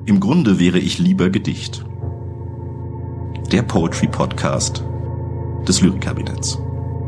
Im Grunde wäre ich lieber Gedicht. Der Poetry Podcast des Lyrikkabinetts.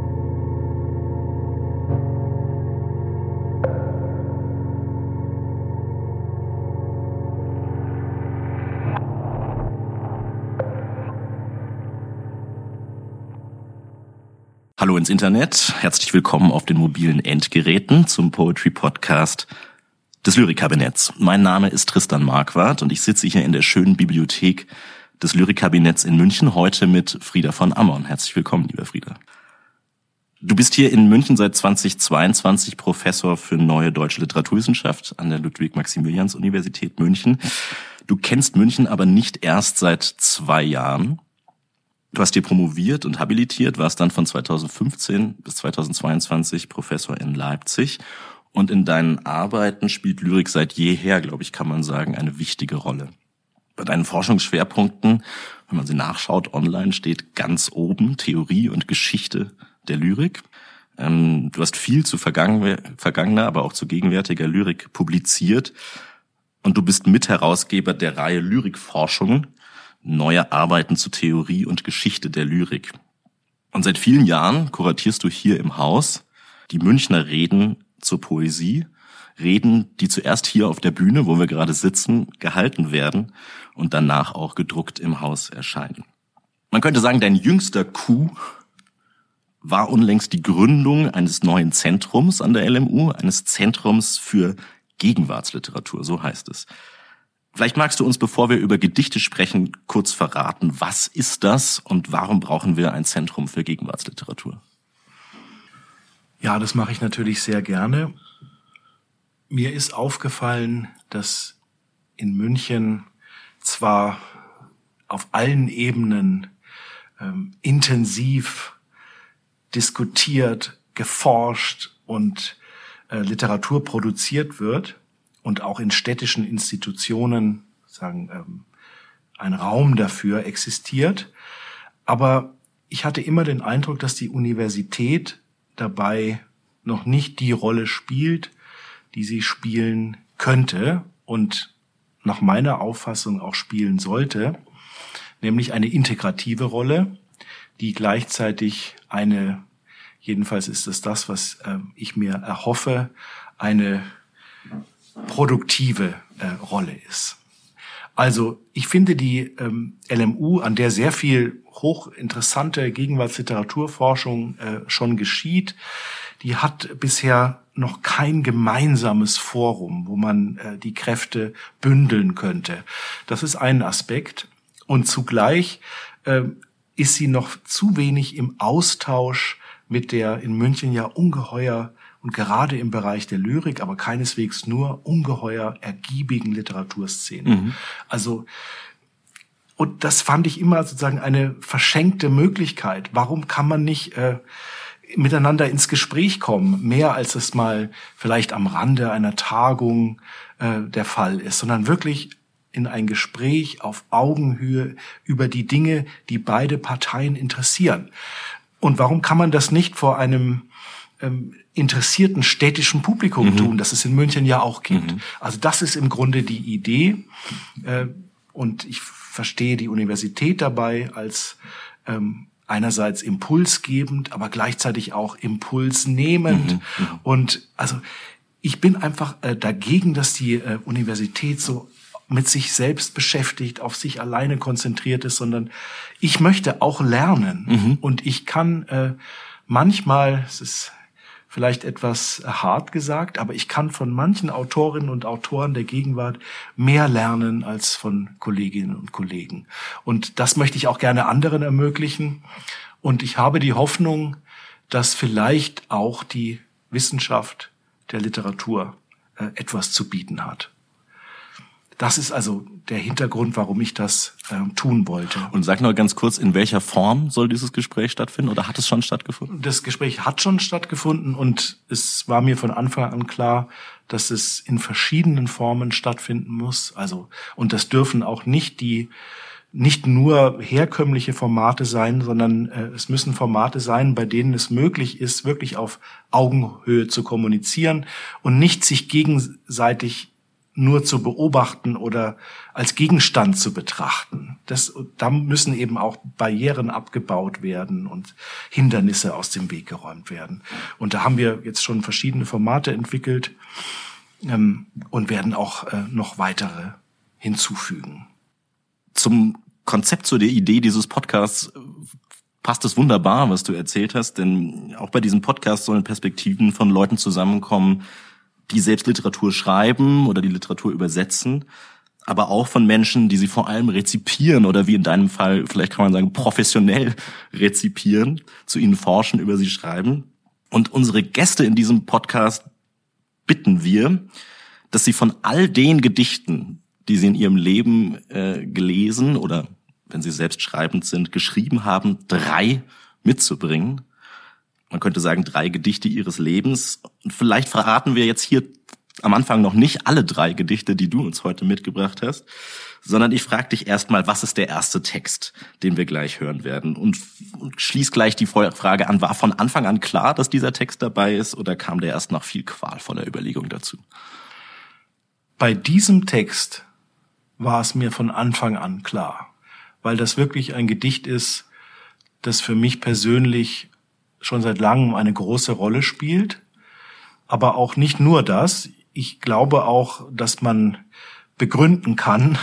Hallo ins Internet, herzlich willkommen auf den mobilen Endgeräten zum Poetry Podcast des Lyrikkabinetts. Mein Name ist Tristan Marquardt und ich sitze hier in der schönen Bibliothek des Lyrikkabinetts in München, heute mit Frieda von Ammon. Herzlich willkommen, lieber Frieda. Du bist hier in München seit 2022 Professor für Neue Deutsche Literaturwissenschaft an der Ludwig-Maximilians-Universität München. Du kennst München aber nicht erst seit 2 Jahren. Du hast hier promoviert und habilitiert, warst dann von 2015 bis 2022 Professor in Leipzig. Und in deinen Arbeiten spielt Lyrik seit jeher, glaube ich, kann man sagen, eine wichtige Rolle. Bei deinen Forschungsschwerpunkten, wenn man sie nachschaut online, steht ganz oben Theorie und Geschichte der Lyrik. Du hast viel zu vergangener, aber auch zu gegenwärtiger Lyrik publiziert. Und du bist Mitherausgeber der Reihe Lyrikforschung, neue Arbeiten zu Theorie und Geschichte der Lyrik. Und seit vielen Jahren kuratierst du hier im Haus die Münchner Reden zur Poesie. Reden, die zuerst hier auf der Bühne, wo wir gerade sitzen, gehalten werden und danach auch gedruckt im Haus erscheinen. Man könnte sagen, dein jüngster Coup war unlängst die Gründung eines neuen Zentrums an der LMU, eines Zentrums für Gegenwartsliteratur, so heißt es. Vielleicht magst du uns, bevor wir über Gedichte sprechen, kurz verraten, was ist das und warum brauchen wir ein Zentrum für Gegenwartsliteratur? Ja, das mache ich natürlich sehr gerne. Mir ist aufgefallen, dass in München zwar auf allen Ebenen intensiv diskutiert, geforscht und Literatur produziert wird und auch in städtischen Institutionen ein Raum dafür existiert, aber ich hatte immer den Eindruck, dass die Universität dabei noch nicht die Rolle spielt, die sie spielen könnte und nach meiner Auffassung auch spielen sollte, nämlich eine integrative Rolle, die gleichzeitig jedenfalls ist es das, was ich mir erhoffe, eine produktive Rolle ist. Also ich finde die LMU, an der sehr viel hochinteressante Gegenwartsliteraturforschung schon geschieht, die hat bisher noch kein gemeinsames Forum, wo man die Kräfte bündeln könnte. Das ist ein Aspekt. Und zugleich ist sie noch zu wenig im Austausch mit der in München ja ungeheuer und gerade im Bereich der Lyrik, aber keineswegs nur ungeheuer ergiebigen Literaturszene. Mhm. Also, und das fand ich immer sozusagen eine verschenkte Möglichkeit. Warum kann man nicht miteinander ins Gespräch kommen, mehr als es mal vielleicht am Rande einer Tagung der Fall ist, sondern wirklich in ein Gespräch auf Augenhöhe über die Dinge, die beide Parteien interessieren. Und warum kann man das nicht vor einem interessierten städtischen Publikum tun, das es in München ja auch gibt? Also das ist im Grunde die Idee. Und ich verstehe die Universität dabei als einerseits impulsgebend, aber gleichzeitig auch impulsnehmend. Und also ich bin einfach dagegen, dass die Universität so mit sich selbst beschäftigt, auf sich alleine konzentriert ist, sondern ich möchte auch lernen. Und ich kann manchmal, es ist vielleicht etwas hart gesagt, aber ich kann von manchen Autorinnen und Autoren der Gegenwart mehr lernen als von Kolleginnen und Kollegen. Und das möchte ich auch gerne anderen ermöglichen. Und ich habe die Hoffnung, dass vielleicht auch die Wissenschaft der Literatur etwas zu bieten hat. Das ist also der Hintergrund, warum ich das tun wollte. Und sag noch ganz kurz, in welcher Form soll dieses Gespräch stattfinden oder hat es schon stattgefunden? Das Gespräch hat schon stattgefunden und es war mir von Anfang an klar, dass es in verschiedenen Formen stattfinden muss. Also, und das dürfen auch nicht nur herkömmliche Formate sein, sondern es müssen Formate sein, bei denen es möglich ist, wirklich auf Augenhöhe zu kommunizieren und nicht sich gegenseitig nur zu beobachten oder als Gegenstand zu betrachten. Da müssen eben auch Barrieren abgebaut werden und Hindernisse aus dem Weg geräumt werden. Und da haben wir jetzt schon verschiedene Formate entwickelt und werden auch noch weitere hinzufügen. Zum Konzept, zu der Idee dieses Podcasts passt es wunderbar, was du erzählt hast, denn auch bei diesem Podcast sollen Perspektiven von Leuten zusammenkommen, die selbst Literatur schreiben oder die Literatur übersetzen, aber auch von Menschen, die sie vor allem rezipieren oder wie in deinem Fall, vielleicht kann man sagen, professionell rezipieren, zu ihnen forschen, über sie schreiben. Und unsere Gäste in diesem Podcast bitten wir, dass sie von all den Gedichten, die sie in ihrem Leben gelesen oder, wenn sie selbst schreibend sind, geschrieben haben, 3 mitzubringen. Man könnte sagen, 3 Gedichte ihres Lebens. Und vielleicht verraten wir jetzt hier am Anfang noch nicht alle 3 Gedichte, die du uns heute mitgebracht hast, sondern ich frage dich erstmal, was ist der erste Text, den wir gleich hören werden? Und schließ gleich die Frage an, war von Anfang an klar, dass dieser Text dabei ist, oder kam der erst nach viel qualvoller Überlegung dazu? Bei diesem Text war es mir von Anfang an klar, weil das wirklich ein Gedicht ist, das für mich persönlich schon seit langem eine große Rolle spielt. Aber auch nicht nur das. Ich glaube auch, dass man begründen kann,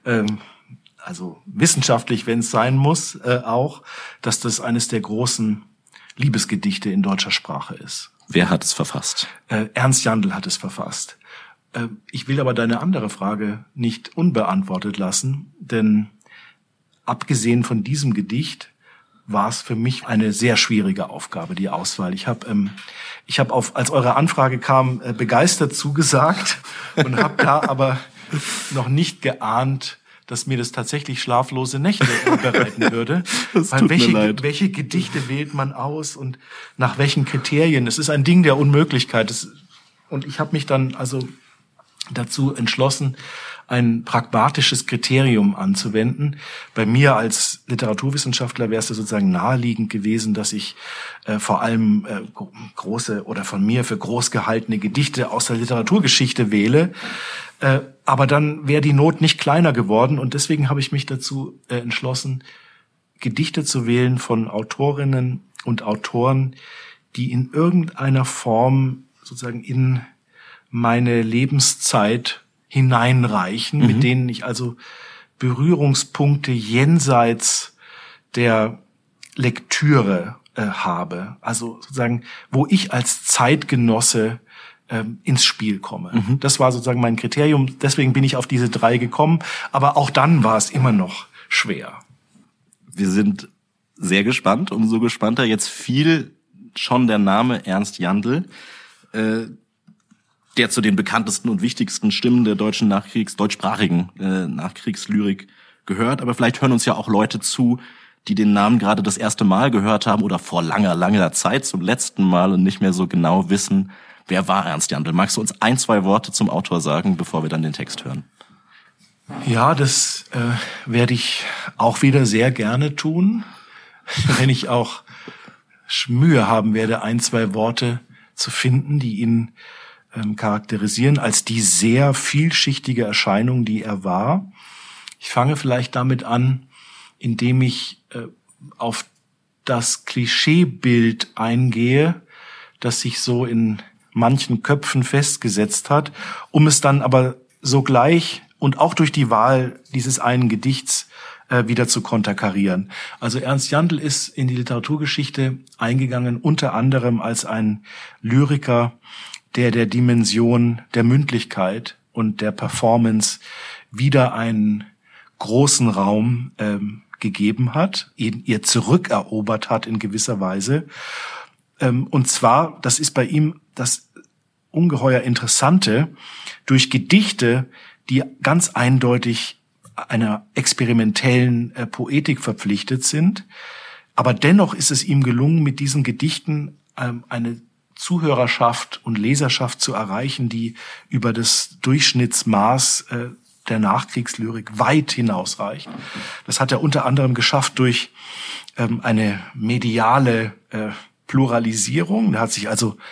also wissenschaftlich, wenn es sein muss, auch, dass das eines der großen Liebesgedichte in deutscher Sprache ist. Wer hat es verfasst? Ernst Jandl hat es verfasst. Ich will aber deine andere Frage nicht unbeantwortet lassen, denn abgesehen von diesem Gedicht war es für mich eine sehr schwierige Aufgabe, die Auswahl. Ich habe als eure Anfrage kam, begeistert zugesagt und habe da aber noch nicht geahnt, dass mir das tatsächlich schlaflose Nächte bereiten würde. Weil welche Gedichte wählt man aus und nach welchen Kriterien? Es ist ein Ding der Unmöglichkeit. Und ich habe mich dann also dazu entschlossen, ein pragmatisches Kriterium anzuwenden. Bei mir als Literaturwissenschaftler wäre es sozusagen naheliegend gewesen, dass ich vor allem große oder von mir für groß gehaltene Gedichte aus der Literaturgeschichte wähle. Aber dann wäre die Not nicht kleiner geworden und deswegen habe ich mich dazu entschlossen, Gedichte zu wählen von Autorinnen und Autoren, die in irgendeiner Form sozusagen in meine Lebenszeit hineinreichen, mit denen ich also Berührungspunkte jenseits der Lektüre habe. Also sozusagen, wo ich als Zeitgenosse ins Spiel komme. Das war sozusagen mein Kriterium. Deswegen bin ich auf diese 3 gekommen. Aber auch dann war es immer noch schwer. Wir sind sehr gespannt. Umso gespannter. Jetzt fiel schon der Name Ernst Jandl, der zu den bekanntesten und wichtigsten Stimmen der deutschen deutschsprachigen Nachkriegslyrik gehört. Aber vielleicht hören uns ja auch Leute zu, die den Namen gerade das erste Mal gehört haben oder vor langer, langer Zeit zum letzten Mal und nicht mehr so genau wissen, wer war Ernst Jandl. Magst du uns 1, 2 Worte zum Autor sagen, bevor wir dann den Text hören? Ja, das werde ich auch wieder sehr gerne tun, wenn ich auch Mühe haben werde, 1, 2 Worte zu finden, die ihn charakterisieren als die sehr vielschichtige Erscheinung, die er war. Ich fange vielleicht damit an, indem ich auf das Klischeebild eingehe, das sich so in manchen Köpfen festgesetzt hat, um es dann aber sogleich und auch durch die Wahl dieses einen Gedichts wieder zu konterkarieren. Also Ernst Jandl ist in die Literaturgeschichte eingegangen, unter anderem als ein Lyriker, der Dimension der Mündlichkeit und der Performance wieder einen großen Raum gegeben hat, ihr zurückerobert hat in gewisser Weise. Und zwar, das ist bei ihm das ungeheuer Interessante, durch Gedichte, die ganz eindeutig einer experimentellen Poetik verpflichtet sind. Aber dennoch ist es ihm gelungen, mit diesen Gedichten eine Zuhörerschaft und Leserschaft zu erreichen, die über das Durchschnittsmaß der Nachkriegslyrik weit hinausreicht. Das hat er unter anderem geschafft durch eine mediale Pluralisierung. Er hat sich also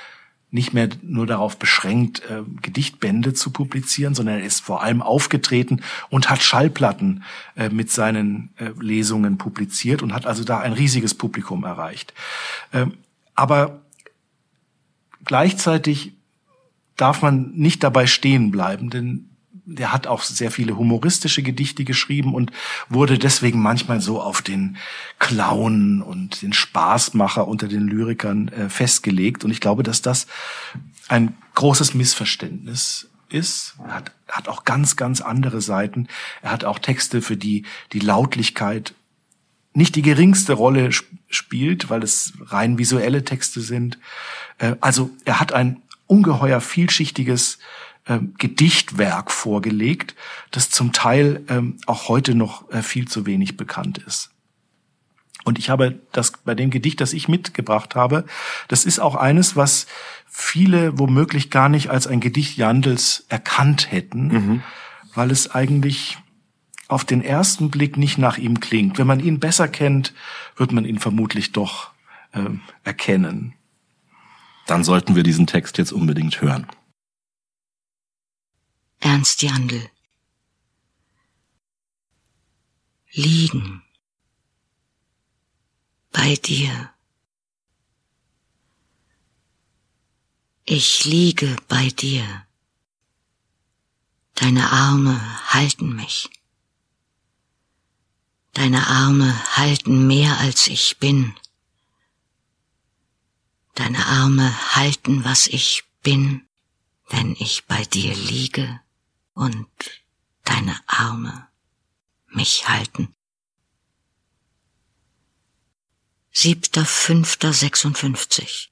nicht mehr nur darauf beschränkt, Gedichtbände zu publizieren, sondern er ist vor allem aufgetreten und hat Schallplatten mit seinen Lesungen publiziert und hat also da ein riesiges Publikum erreicht. Aber gleichzeitig darf man nicht dabei stehen bleiben, denn der hat auch sehr viele humoristische Gedichte geschrieben und wurde deswegen manchmal so auf den Clown und den Spaßmacher unter den Lyrikern festgelegt. Und ich glaube, dass das ein großes Missverständnis ist. Er hat auch ganz, ganz andere Seiten. Er hat auch Texte, für die Lautlichkeit nicht die geringste Rolle spielt, weil es rein visuelle Texte sind. Also er hat ein ungeheuer vielschichtiges Gedichtwerk vorgelegt, das zum Teil auch heute noch viel zu wenig bekannt ist. Und ich habe das bei dem Gedicht, das ich mitgebracht habe, das ist auch eines, was viele womöglich gar nicht als ein Gedicht Jandls erkannt hätten, weil es eigentlich auf den ersten Blick nicht nach ihm klingt. Wenn man ihn besser kennt, wird man ihn vermutlich doch erkennen. Dann sollten wir diesen Text jetzt unbedingt hören. Ernst Jandl. Liegen. Bei dir. Ich liege bei dir. Deine Arme halten mich. Deine Arme halten mehr als ich bin. Deine Arme halten, was ich bin, wenn ich bei dir liege und deine Arme mich halten. 7.5.56.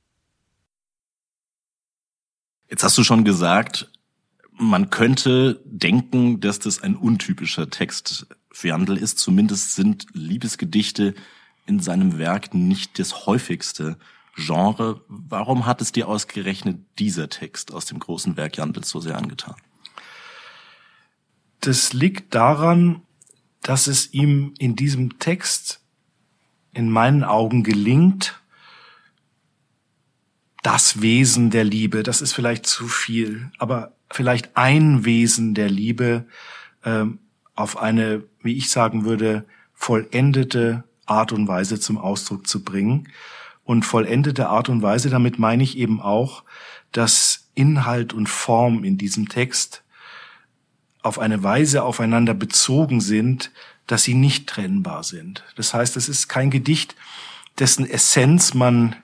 Jetzt hast du schon gesagt, man könnte denken, dass das ein untypischer Text für Jandl ist. Zumindest sind Liebesgedichte in seinem Werk nicht das häufigste Genre. Warum hat es dir ausgerechnet dieser Text aus dem großen Werk Jandls so sehr angetan? Das liegt daran, dass es ihm in diesem Text in meinen Augen gelingt, das Wesen der Liebe, das ist vielleicht zu viel, aber vielleicht ein Wesen der Liebe auf eine, wie ich sagen würde, vollendete Art und Weise zum Ausdruck zu bringen. Und vollendete Art und Weise, damit meine ich eben auch, dass Inhalt und Form in diesem Text auf eine Weise aufeinander bezogen sind, dass sie nicht trennbar sind. Das heißt, es ist kein Gedicht, dessen Essenz man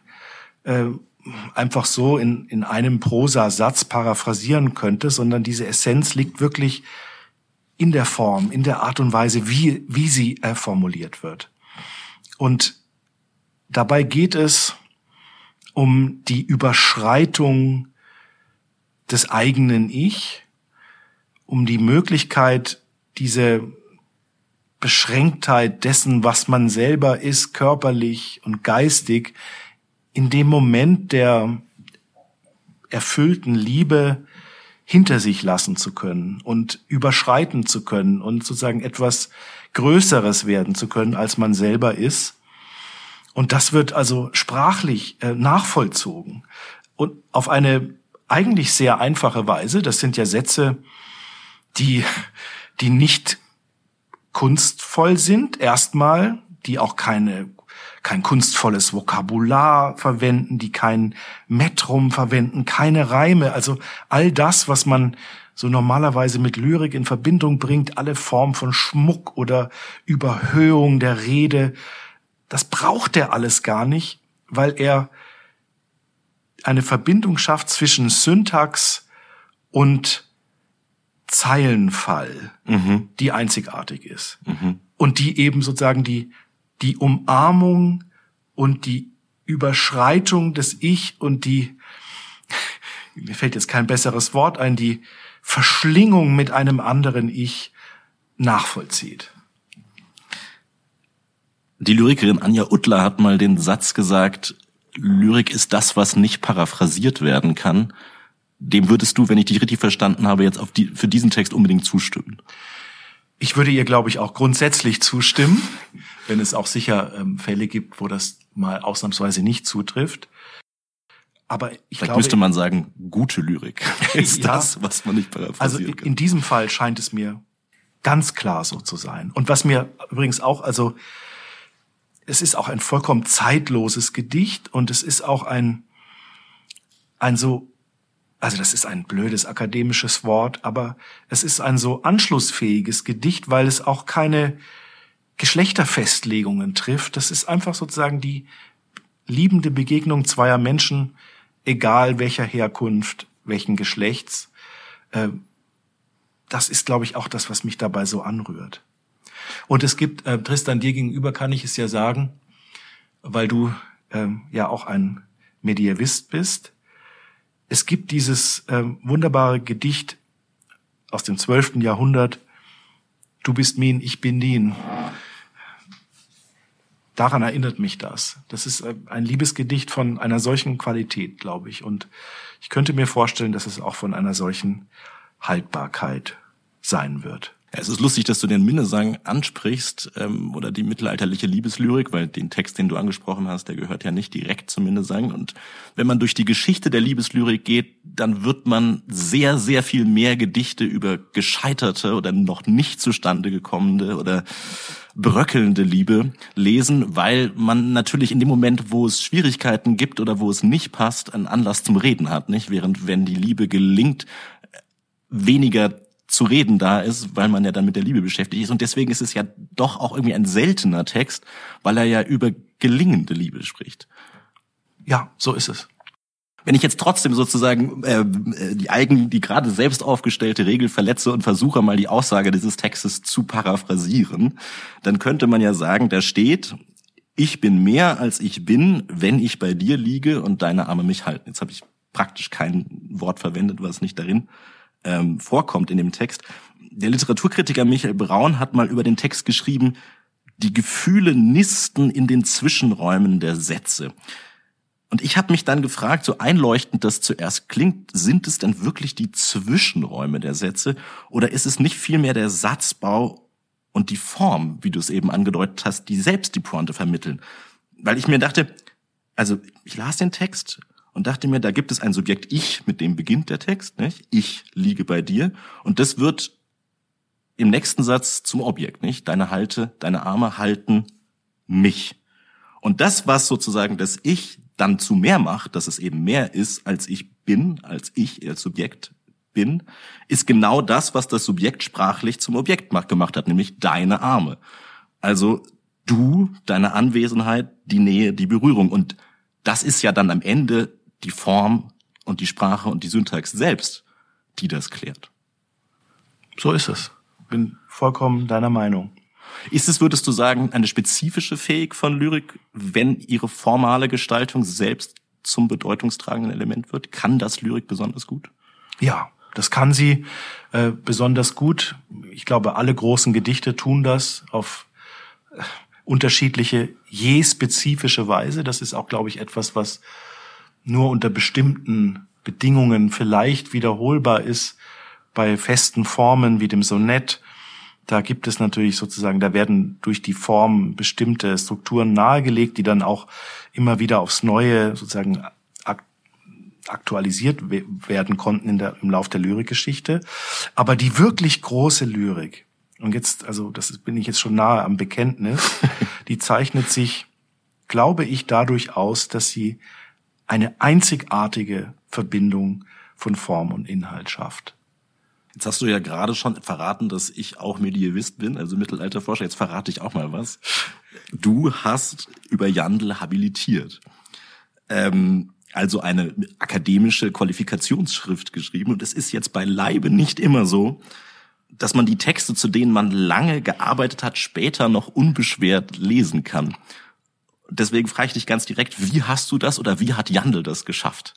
einfach so in einem Prosasatz paraphrasieren könnte, sondern diese Essenz liegt wirklich in der Form, in der Art und Weise, wie sie formuliert wird. Und dabei geht es um die Überschreitung des eigenen Ich, um die Möglichkeit, diese Beschränktheit dessen, was man selber ist, körperlich und geistig, in dem Moment der erfüllten Liebe hinter sich lassen zu können und überschreiten zu können und sozusagen etwas Größeres werden zu können, als man selber ist. Und das wird also sprachlich nachvollzogen und auf eine eigentlich sehr einfache Weise. Das sind ja Sätze, die nicht kunstvoll sind, erstmal, die auch kein kunstvolles Vokabular verwenden, die kein Metrum verwenden, keine Reime. Also all das, was man so normalerweise mit Lyrik in Verbindung bringt, alle Formen von Schmuck oder Überhöhung der Rede, das braucht er alles gar nicht, weil er eine Verbindung schafft zwischen Syntax und Zeilenfall, die einzigartig ist. Und die eben sozusagen die Umarmung und die Überschreitung des Ich und mir fällt jetzt kein besseres Wort ein, die Verschlingung mit einem anderen Ich nachvollzieht. Die Lyrikerin Anja Uttler hat mal den Satz gesagt, Lyrik ist das, was nicht paraphrasiert werden kann. Dem würdest du, wenn ich dich richtig verstanden habe, jetzt für diesen Text unbedingt zustimmen? Ich würde ihr, glaube ich, auch grundsätzlich zustimmen, wenn es auch sicher Fälle gibt, wo das mal ausnahmsweise nicht zutrifft. Aber ich Vielleicht glaube, müsste man sagen, gute Lyrik ist Ja. das, was man nicht paraphrasieren also kann. in diesem Fall scheint es mir ganz klar so zu sein. Und was mir übrigens auch, also es ist auch ein vollkommen zeitloses Gedicht und es ist auch ein so, also das ist ein blödes akademisches Wort, aber es ist ein so anschlussfähiges Gedicht, weil es auch keine Geschlechterfestlegungen trifft. Das ist einfach sozusagen die liebende Begegnung zweier Menschen, egal welcher Herkunft, welchen Geschlechts. Das ist, glaube ich, auch das, was mich dabei so anrührt. Und es gibt, Tristan, dir gegenüber kann ich es ja sagen, weil du ja auch ein Mediävist bist. Es gibt dieses wunderbare Gedicht aus dem 12. Jahrhundert, Du bist Min, ich bin Din. Daran erinnert mich das. Das ist ein Liebesgedicht von einer solchen Qualität, glaube ich. Und ich könnte mir vorstellen, dass es auch von einer solchen Haltbarkeit sein wird. Ja, es ist lustig, dass du den Minnesang ansprichst oder die mittelalterliche Liebeslyrik, weil den Text, den du angesprochen hast, der gehört ja nicht direkt zum Minnesang. Und wenn man durch die Geschichte der Liebeslyrik geht, dann wird man sehr, sehr viel mehr Gedichte über gescheiterte oder noch nicht zustande gekommene oder bröckelnde Liebe lesen, weil man natürlich in dem Moment, wo es Schwierigkeiten gibt oder wo es nicht passt, einen Anlass zum Reden hat, nicht? Während wenn die Liebe gelingt, weniger zu reden da ist, weil man ja dann mit der Liebe beschäftigt ist. Und deswegen ist es ja doch auch irgendwie ein seltener Text, weil er ja über gelingende Liebe spricht. Ja, so ist es. Wenn ich jetzt trotzdem sozusagen die gerade selbst aufgestellte Regel verletze und versuche mal die Aussage dieses Textes zu paraphrasieren, dann könnte man ja sagen, da steht: Ich bin mehr als ich bin, wenn ich bei dir liege und deine Arme mich halten. Jetzt habe ich praktisch kein Wort verwendet, was nicht darin vorkommt in dem Text. Der Literaturkritiker Michael Braun hat mal über den Text geschrieben: Die Gefühle nisten in den Zwischenräumen der Sätze. Und ich habe mich dann gefragt, so einleuchtend das zuerst klingt, sind es denn wirklich die Zwischenräume der Sätze oder ist es nicht vielmehr der Satzbau und die Form, wie du es eben angedeutet hast, die selbst die Pointe vermitteln? Weil ich mir dachte, also ich las den Text und dachte mir, da gibt es ein Subjekt Ich, mit dem beginnt der Text, nicht? Ich liege bei dir, und das wird im nächsten Satz zum Objekt, nicht? Deine Arme halten mich. Und das, was sozusagen das Ich dann zu mehr macht, dass es eben mehr ist, als ich bin, als ich als Subjekt bin, ist genau das, was das Subjekt sprachlich zum Objekt gemacht hat, nämlich deine Arme. Also du, deine Anwesenheit, die Nähe, die Berührung. Und das ist ja dann am Ende die Form und die Sprache und die Syntax selbst, die das klärt. So ist es. Bin vollkommen deiner Meinung. Ist es, würdest du sagen, eine spezifische Fähigkeit von Lyrik, wenn ihre formale Gestaltung selbst zum bedeutungstragenden Element wird? Kann das Lyrik besonders gut? Ja, das kann sie besonders gut. Ich glaube, alle großen Gedichte tun das auf unterschiedliche, je spezifische Weise. Das ist auch, glaube ich, etwas, was nur unter bestimmten Bedingungen vielleicht wiederholbar ist. Bei festen Formen wie dem Sonett, da gibt es natürlich sozusagen, da werden durch die Form bestimmte Strukturen nahegelegt, die dann auch immer wieder aufs Neue sozusagen aktualisiert werden konnten im Lauf der Lyrikgeschichte. Aber die wirklich große Lyrik, und jetzt, also bin ich jetzt schon nahe am Bekenntnis, die zeichnet sich, glaube ich, dadurch aus, dass sie eine einzigartige Verbindung von Form und Inhalt schafft. Jetzt hast du ja gerade schon verraten, dass ich auch Mediävist bin, also Mittelalterforscher. Jetzt verrate ich auch mal was. Du hast über Jandl habilitiert. Also eine akademische Qualifikationsschrift geschrieben. Und es ist jetzt beileibe nicht immer so, dass man die Texte, zu denen man lange gearbeitet hat, später noch unbeschwert lesen kann. Deswegen frage ich dich ganz direkt, wie hast du das oder wie hat Jandl das geschafft?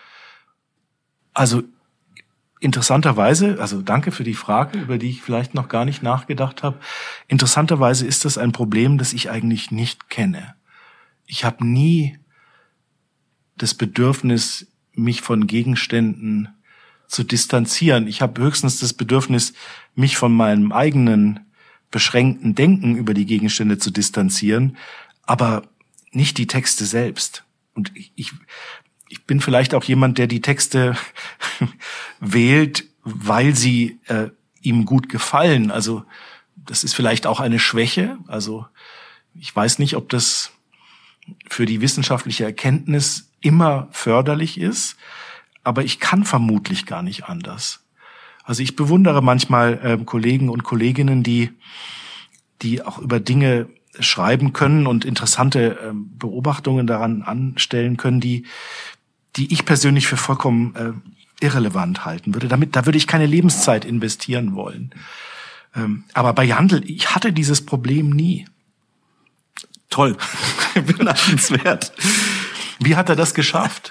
Also interessanterweise, also danke für die Frage, über die ich vielleicht noch gar nicht nachgedacht habe. Interessanterweise ist das ein Problem, das ich eigentlich nicht kenne. Ich habe nie das Bedürfnis, mich von Gegenständen zu distanzieren. Ich habe höchstens das Bedürfnis, mich von meinem eigenen beschränkten Denken über die Gegenstände zu distanzieren, aber nicht die Texte selbst. Und ich bin vielleicht auch jemand, der die Texte wählt, weil sie ihm gut gefallen. Also das ist vielleicht auch eine Schwäche. Also ich weiß nicht, ob das für die wissenschaftliche Erkenntnis immer förderlich ist, aber ich kann vermutlich gar nicht anders. Also ich bewundere manchmal Kollegen und Kolleginnen, die auch über Dinge schreiben können und interessante Beobachtungen daran anstellen können, die ich persönlich für vollkommen irrelevant halten würde. Da würde ich keine Lebenszeit investieren wollen. Aber bei Jandl, ich hatte dieses Problem nie. Toll, bemerkenswert. Wie hat er das geschafft?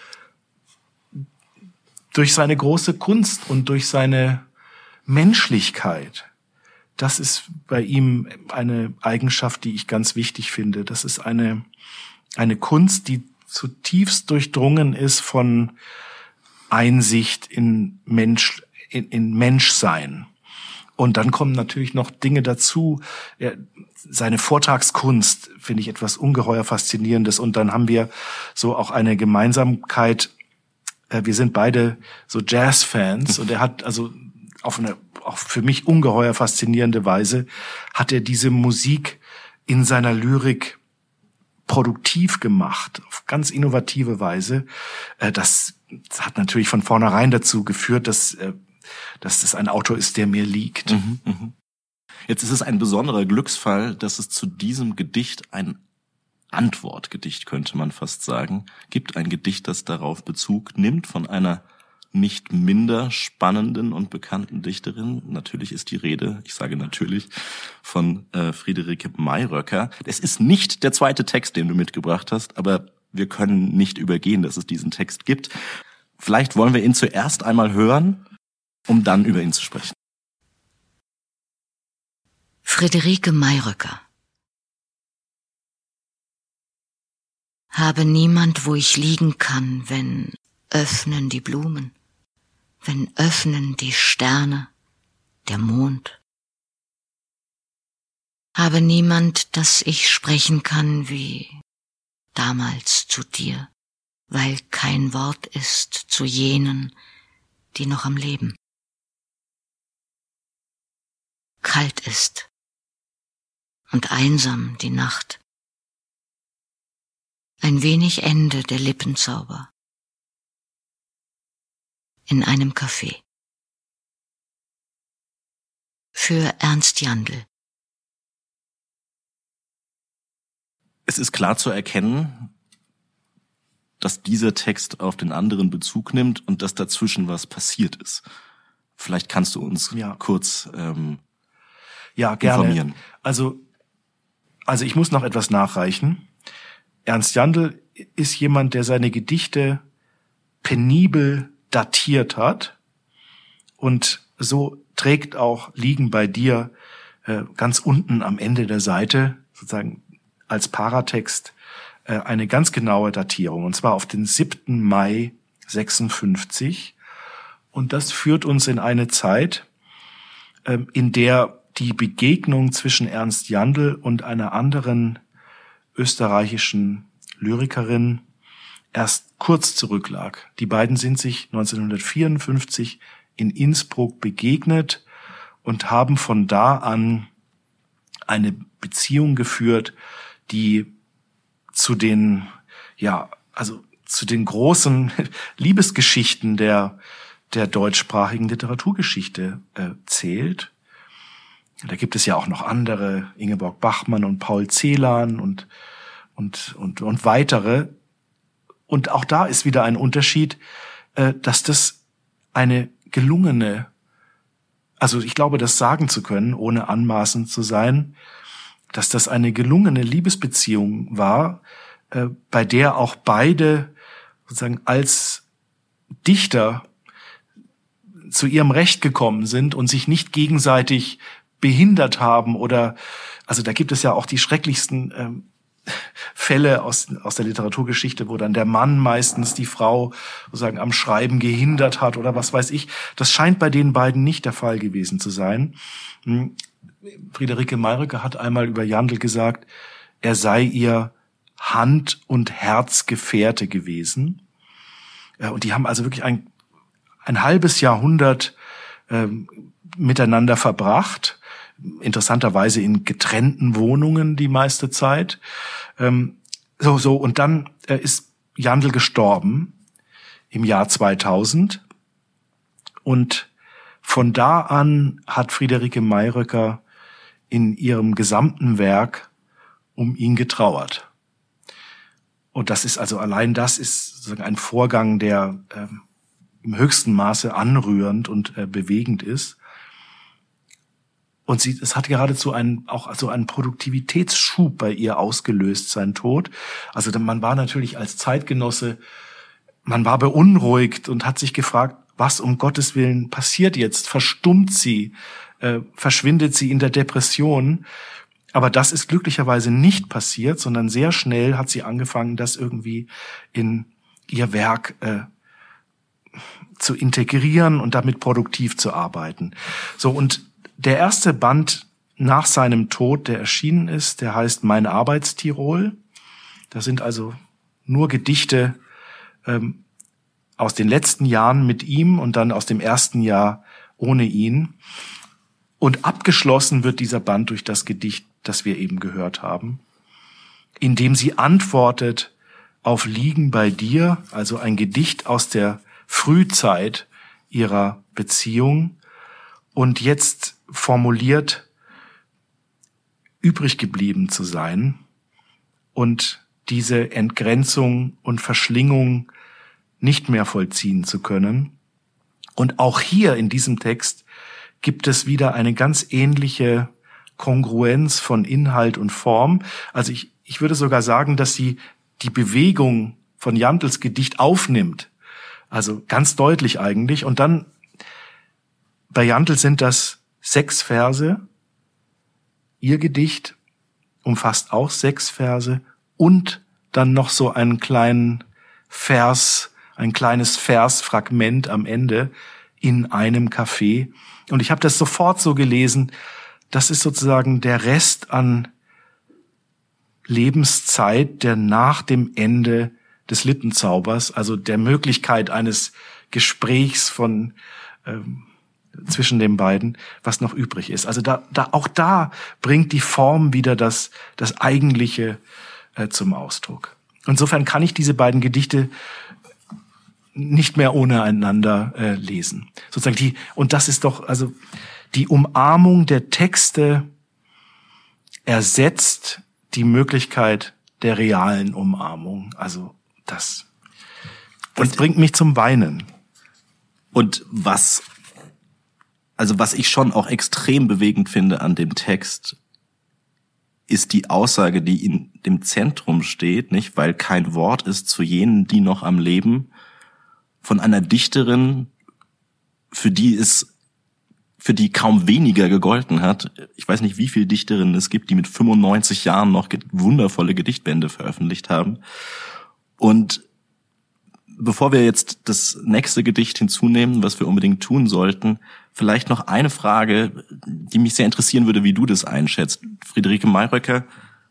Durch seine große Kunst und durch seine Menschlichkeit. Das ist bei ihm eine Eigenschaft, die ich ganz wichtig finde. Das ist eine Kunst, die zutiefst durchdrungen ist von Einsicht in Menschsein. Und dann kommen natürlich noch Dinge dazu. Seine Vortragskunst finde ich etwas ungeheuer Faszinierendes. Und dann haben wir so auch eine Gemeinsamkeit. Wir sind beide so Jazz-Fans. Und er hat also auf eine auch für mich ungeheuer faszinierende Weise hat er diese Musik in seiner Lyrik produktiv gemacht, auf ganz innovative Weise. Das hat natürlich von vornherein dazu geführt, dass das ein Autor ist, der mir liegt. Jetzt ist es ein besonderer Glücksfall, dass es zu diesem Gedicht ein Antwortgedicht, könnte man fast sagen, gibt. Ein Gedicht, das darauf Bezug nimmt von einer nicht minder spannenden und bekannten Dichterin. Natürlich ist die Rede, ich sage natürlich, von Friederike Mayröcker. Es ist nicht der zweite Text, den du mitgebracht hast, aber wir können nicht übergehen, dass es diesen Text gibt. Vielleicht wollen wir ihn zuerst einmal hören, um dann über ihn zu sprechen. Friederike Mayröcker. Habe niemand, wo ich liegen kann, wenn öffnen die Blumen, wenn öffnen die Sterne, der Mond. Habe niemand, dass ich sprechen kann wie damals zu dir, weil kein Wort ist zu jenen, die noch am Leben. Kalt ist und einsam die Nacht. Ein wenig Ende der Lippenzauber. In einem Café. Für Ernst Jandl. Es ist klar zu erkennen, dass dieser Text auf den anderen Bezug nimmt und dass dazwischen was passiert ist. Vielleicht kannst du uns kurz gerne informieren. Also ich muss noch etwas nachreichen. Ernst Jandl ist jemand, der seine Gedichte penibel datiert hat und so trägt auch Liegen bei dir ganz unten am Ende der Seite sozusagen als Paratext eine ganz genaue Datierung, und zwar auf den 7. Mai 56. Und das führt uns in eine Zeit, in der die Begegnung zwischen Ernst Jandl und einer anderen österreichischen Lyrikerin erst kurz zurücklag. Die beiden sind sich 1954 in Innsbruck begegnet und haben von da an eine Beziehung geführt, die zu den großen Liebesgeschichten der deutschsprachigen Literaturgeschichte zählt. Da gibt es ja auch noch andere, Ingeborg Bachmann und Paul Celan und weitere. Und auch da ist wieder ein Unterschied, dass das eine gelungene, also ich glaube, das sagen zu können, ohne anmaßend zu sein, dass das eine gelungene Liebesbeziehung war, bei der auch beide sozusagen als Dichter zu ihrem Recht gekommen sind und sich nicht gegenseitig behindert haben oder, also da gibt es ja auch die schrecklichsten Fälle aus der Literaturgeschichte, wo dann der Mann meistens die Frau sozusagen am Schreiben gehindert hat oder was weiß ich. Das scheint bei den beiden nicht der Fall gewesen zu sein. Friederike Mayröcker hat einmal über Jandl gesagt, er sei ihr Hand- und Herzgefährte gewesen. Und die haben also wirklich ein halbes Jahrhundert miteinander verbracht, interessanterweise in getrennten Wohnungen die meiste Zeit. Und dann ist Jandl gestorben im Jahr 2000 und von da an hat Friederike Mayröcker in ihrem gesamten Werk um ihn getrauert. Und das ist also allein das ist sozusagen ein Vorgang, der im höchsten Maße anrührend und bewegend ist. Und es hat geradezu einen Produktivitätsschub bei ihr ausgelöst, sein Tod. Also man war natürlich als Zeitgenosse, man war beunruhigt und hat sich gefragt, was um Gottes Willen passiert jetzt? Verstummt sie? Verschwindet sie in der Depression? Aber das ist glücklicherweise nicht passiert, sondern sehr schnell hat sie angefangen, das irgendwie in ihr Werk zu integrieren und damit produktiv zu arbeiten. So, und der erste Band nach seinem Tod, der erschienen ist, der heißt Mein Arbeitstirol. Da sind also nur Gedichte aus den letzten Jahren mit ihm und dann aus dem ersten Jahr ohne ihn. Und abgeschlossen wird dieser Band durch das Gedicht, das wir eben gehört haben, in dem sie antwortet auf Liegen bei dir, also ein Gedicht aus der Frühzeit ihrer Beziehung und jetzt formuliert, übrig geblieben zu sein und diese Entgrenzung und Verschlingung nicht mehr vollziehen zu können. Und auch hier in diesem Text gibt es wieder eine ganz ähnliche Kongruenz von Inhalt und Form. Also ich würde sogar sagen, dass sie die Bewegung von Jandls Gedicht aufnimmt. Also ganz deutlich eigentlich. Und dann bei Jandl sind das 6 Verse. Ihr Gedicht umfasst auch 6 Verse und dann noch so einen kleinen Vers, ein kleines Versfragment am Ende in einem Café. Und ich habe das sofort so gelesen, das ist sozusagen der Rest an Lebenszeit, der nach dem Ende des Lippenzaubers, also der Möglichkeit eines Gesprächs von zwischen den beiden, was noch übrig ist. Also da bringt die Form wieder das Eigentliche zum Ausdruck. Insofern kann ich diese beiden Gedichte nicht mehr ohne einander lesen. Sozusagen und das ist doch, also die Umarmung der Texte ersetzt die Möglichkeit der realen Umarmung. Also das bringt mich zum Weinen. Und was ich schon auch extrem bewegend finde an dem Text, ist die Aussage, die in dem Zentrum steht, nicht, weil kein Wort ist zu jenen, die noch am Leben, von einer Dichterin, für die kaum weniger gegolten hat. Ich weiß nicht, wie viele Dichterinnen es gibt, die mit 95 Jahren noch wundervolle Gedichtbände veröffentlicht haben. Und bevor wir jetzt das nächste Gedicht hinzunehmen, was wir unbedingt tun sollten, vielleicht noch eine Frage, die mich sehr interessieren würde, wie du das einschätzt. Friederike Mayröcker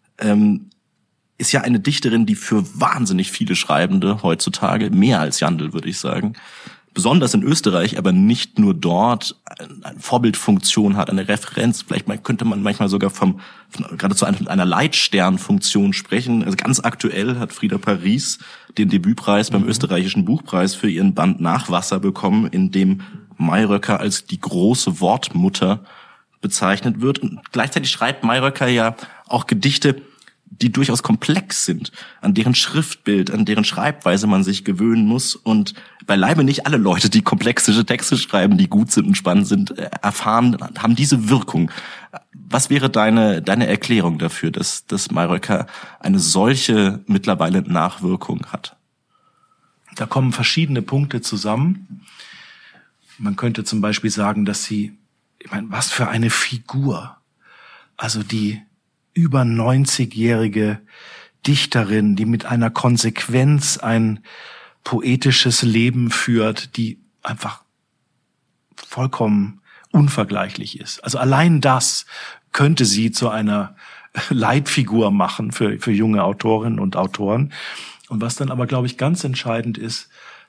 ist ja eine Dichterin, die für wahnsinnig viele Schreibende heutzutage, mehr als Jandl, würde ich sagen, besonders in Österreich, aber nicht nur dort, eine Vorbildfunktion hat, eine Referenz. Vielleicht könnte man manchmal sogar geradezu einer Leitsternfunktion sprechen. Also ganz aktuell hat Frieda Paris den Debütpreis beim österreichischen Buchpreis für ihren Band Nachwasser bekommen, in dem Mayröcker als die große Wortmutter bezeichnet wird. Und gleichzeitig schreibt Mayröcker ja auch Gedichte, die durchaus komplex sind, an deren Schriftbild, an deren Schreibweise man sich gewöhnen muss und beileibe nicht alle Leute, die komplexe Texte schreiben, die gut sind und spannend sind, haben diese Wirkung. Was wäre deine Erklärung dafür, dass Mayröcker eine solche mittlerweile Nachwirkung hat? Da kommen verschiedene Punkte zusammen. Man könnte zum Beispiel sagen, dass sie, was für eine Figur, also die über 90-jährige Dichterin, die mit einer Konsequenz ein poetisches Leben führt, die einfach vollkommen unvergleichlich ist. Also allein das könnte sie zu einer Leitfigur machen für junge Autorinnen und Autoren. Und was dann aber, glaube ich, ganz entscheidend ist,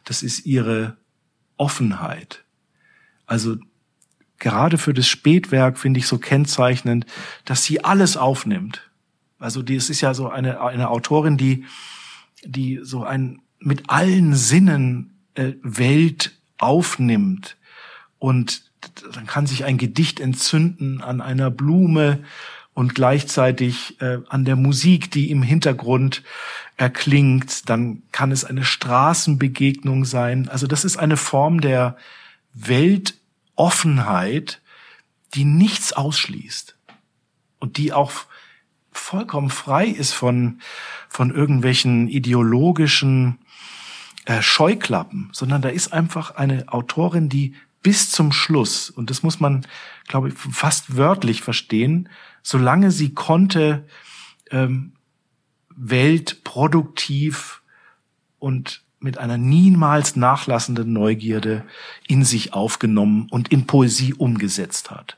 das ist ihre Offenheit. Also gerade für das Spätwerk finde ich so kennzeichnend, dass sie alles aufnimmt. Also es ist ja so eine Autorin, die so mit allen Sinnen Welt aufnimmt. Und dann kann sich ein Gedicht entzünden an einer Blume und gleichzeitig an der Musik, die im Hintergrund erklingt. Dann kann es eine Straßenbegegnung sein. Also das ist eine Form der Weltoffenheit, die nichts ausschließt und die auch vollkommen frei ist von irgendwelchen ideologischen Scheuklappen, sondern da ist einfach eine Autorin, die bis zum Schluss, und das muss man, glaube ich, fast wörtlich verstehen, solange sie konnte, Welt produktiv und mit einer niemals nachlassenden Neugierde in sich aufgenommen und in Poesie umgesetzt hat.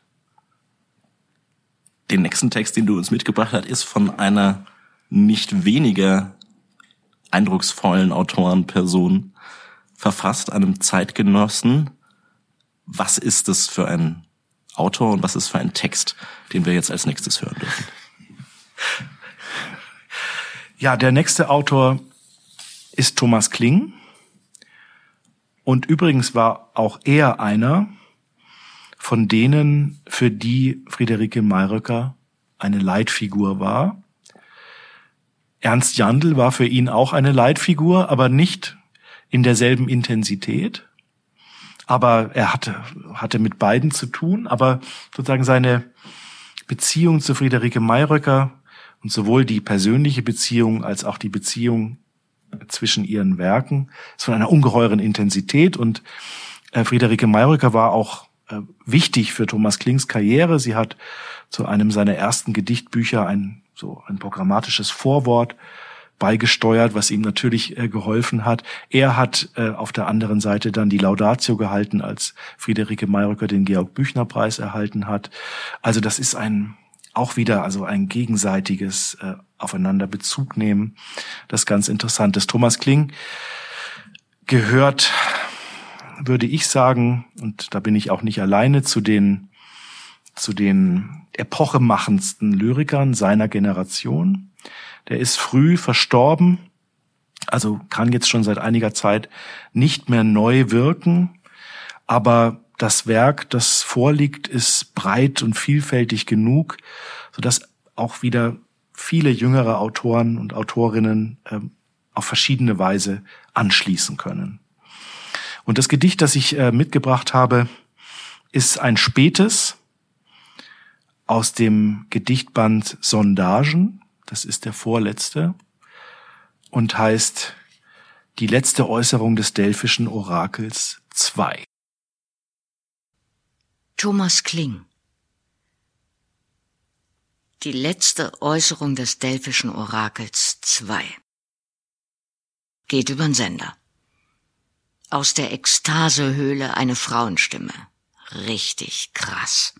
Den nächsten Text, den du uns mitgebracht hast, ist von einer nicht weniger eindrucksvollen Autorenperson verfasst, einem Zeitgenossen. Was ist das für ein Autor und was ist für ein Text, den wir jetzt als nächstes hören dürfen? Ja, der nächste Autor ist Thomas Kling. Und übrigens war auch er einer von denen, für die Friederike Mayröcker eine Leitfigur war. Ernst Jandl war für ihn auch eine Leitfigur, aber nicht in derselben Intensität. Aber er hatte mit beiden zu tun, aber sozusagen seine Beziehung zu Friederike Mayröcker und sowohl die persönliche Beziehung als auch die Beziehung zwischen ihren Werken ist von einer ungeheuren Intensität. Und Friederike Mayröcker war auch wichtig für Thomas Klings Karriere. Sie hat zu einem seiner ersten Gedichtbücher ein programmatisches Vorwort beigesteuert, was ihm natürlich geholfen hat. Er hat auf der anderen Seite dann die Laudatio gehalten, als Friederike Mayröcker den Georg-Büchner-Preis erhalten hat. Also das ist auch wieder ein gegenseitiges aufeinander Bezug nehmen. Das ist ganz interessant. Das Thomas Kling gehört, würde ich sagen, und da bin ich auch nicht alleine, zu den epochemachendsten Lyrikern seiner Generation. Der ist früh verstorben, also kann jetzt schon seit einiger Zeit nicht mehr neu wirken, aber das Werk, das vorliegt, ist breit und vielfältig genug, sodass auch wieder viele jüngere Autoren und Autorinnen auf verschiedene Weise anschließen können. Und das Gedicht, das ich mitgebracht habe, ist ein spätes aus dem Gedichtband Sondagen. Das ist der vorletzte und heißt Die letzte Äußerung des delphischen Orakels 2. Thomas Kling. Die letzte Äußerung des delphischen Orakels 2. Geht übern Sender. Aus der Ekstasehöhle eine Frauenstimme. Richtig krass.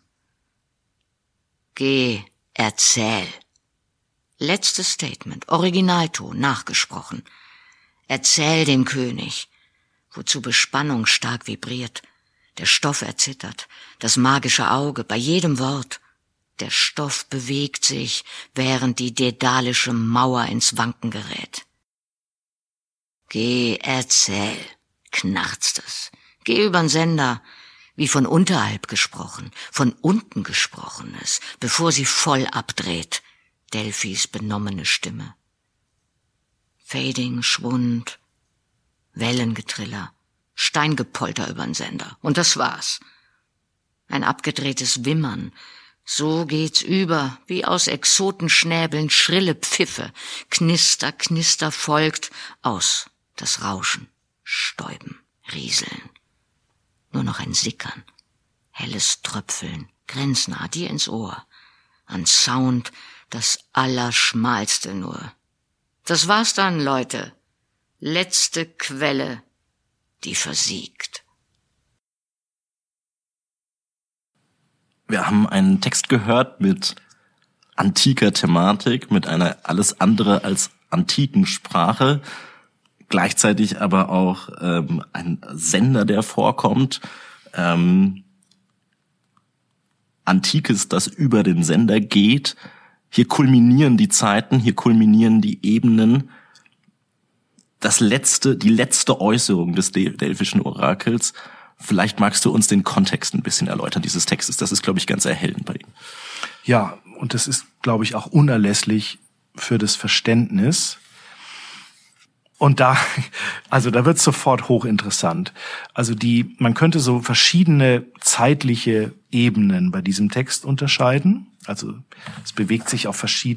Geh, erzähl. Letztes Statement, Originalton, nachgesprochen. Erzähl dem König, wozu Bespannung stark vibriert. Der Stoff erzittert, das magische Auge bei jedem Wort. Der Stoff bewegt sich, während die daedalische Mauer ins Wanken gerät. Geh, erzähl, knarzt es. Geh übern Sender, wie von unterhalb gesprochen, von unten Gesprochenes, bevor sie voll abdreht. Delphis benommene Stimme. Fading, Schwund, Wellengetriller, Steingepolter übern Sender. Und das war's. Ein abgedrehtes Wimmern. So geht's über, wie aus Exotenschnäbeln schrille Pfiffe. Knister, Knister folgt aus. Das Rauschen, Stäuben, Rieseln. Nur noch ein Sickern, helles Tröpfeln, grenznah dir ins Ohr. An Sound das Allerschmalste nur. Das war's dann, Leute. Letzte Quelle, die versiegt. Wir haben einen Text gehört mit antiker Thematik, mit einer alles andere als antiken Sprache. gleichzeitig aber auch ein Sender, der vorkommt. Antikes, das über den Sender geht. Hier kulminieren die Zeiten, hier kulminieren die Ebenen. Die letzte Äußerung des delphischen Orakels. Vielleicht magst du uns den Kontext ein bisschen erläutern dieses Textes. Das ist, glaube ich, ganz erhellend bei ihm. Ja, und das ist, glaube ich, auch unerlässlich für das Verständnis. Und da wird es sofort hochinteressant. Also man könnte so verschiedene zeitliche Ebenen bei diesem Text unterscheiden. Also es bewegt sich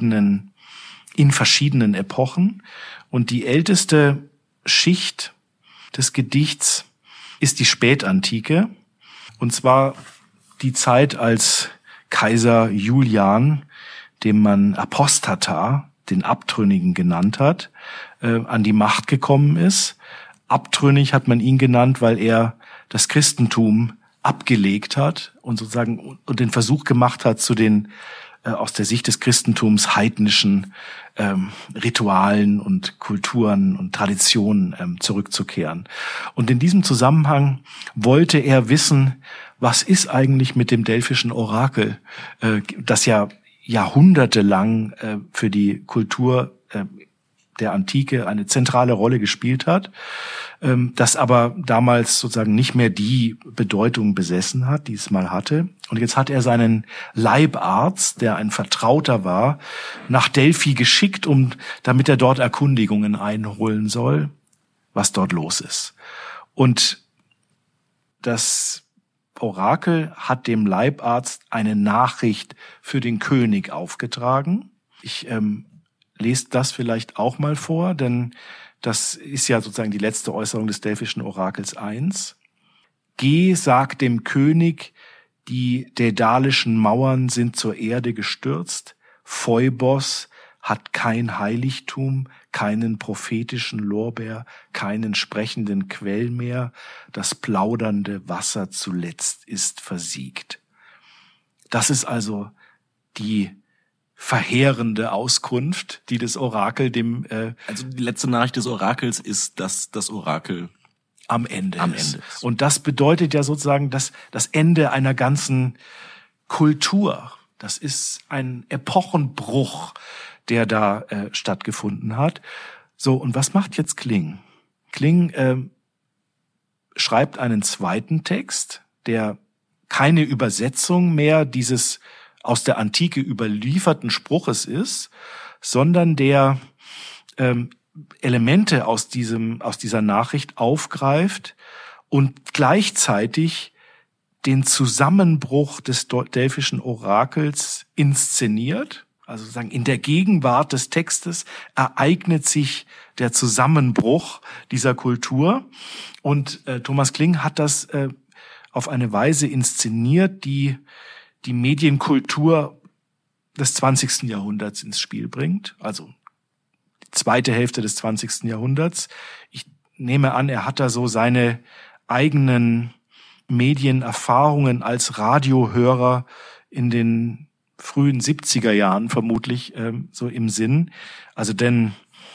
in verschiedenen Epochen. Und die älteste Schicht des Gedichts ist die Spätantike. Und zwar die Zeit, als Kaiser Julian, dem man Apostata, den Abtrünnigen genannt hat, an die Macht gekommen ist. Abtrünnig hat man ihn genannt, weil er das Christentum abgelegt hat und sozusagen und den Versuch gemacht hat, zu den aus der Sicht des Christentums heidnischen Ritualen und Kulturen und Traditionen zurückzukehren. Und in diesem Zusammenhang wollte er wissen, was ist eigentlich mit dem delphischen Orakel, das ja jahrhundertelang für die Kultur der Antike eine zentrale Rolle gespielt hat, das aber damals sozusagen nicht mehr die Bedeutung besessen hat, die es mal hatte. Und jetzt hat er seinen Leibarzt, der ein Vertrauter war, nach Delphi geschickt, damit er dort Erkundigungen einholen soll, was dort los ist. Und das Orakel hat dem Leibarzt eine Nachricht für den König aufgetragen. Ich lese das vielleicht auch mal vor, denn das ist ja sozusagen die letzte Äußerung des delphischen Orakels 1. Geh, sag dem König, die dädalischen Mauern sind zur Erde gestürzt. Phoebos hat kein Heiligtum, keinen prophetischen Lorbeer, keinen sprechenden Quell mehr. Das plaudernde Wasser zuletzt ist versiegt. Das ist also die verheerende Auskunft, die das Orakel also die letzte Nachricht des Orakels ist, dass das Orakel am Ende ist. Und das bedeutet ja sozusagen das Ende einer ganzen Kultur. Das ist ein Epochenbruch, der da stattgefunden hat. So, und was macht jetzt Kling? Kling schreibt einen zweiten Text, der keine Übersetzung mehr dieses aus der Antike überlieferten Spruches sondern der Elemente aus dieser Nachricht aufgreift und gleichzeitig den Zusammenbruch des delphischen Orakels inszeniert. Also sozusagen in der Gegenwart des Textes ereignet sich der Zusammenbruch dieser Kultur. Und Thomas Kling hat das auf eine Weise inszeniert, die Medienkultur des 20. Jahrhunderts ins Spiel bringt, also die zweite Hälfte des 20. Jahrhunderts. Ich nehme an, er hat da so seine eigenen Medienerfahrungen als Radiohörer in den frühen 70er Jahren vermutlich so im Sinn. Also denn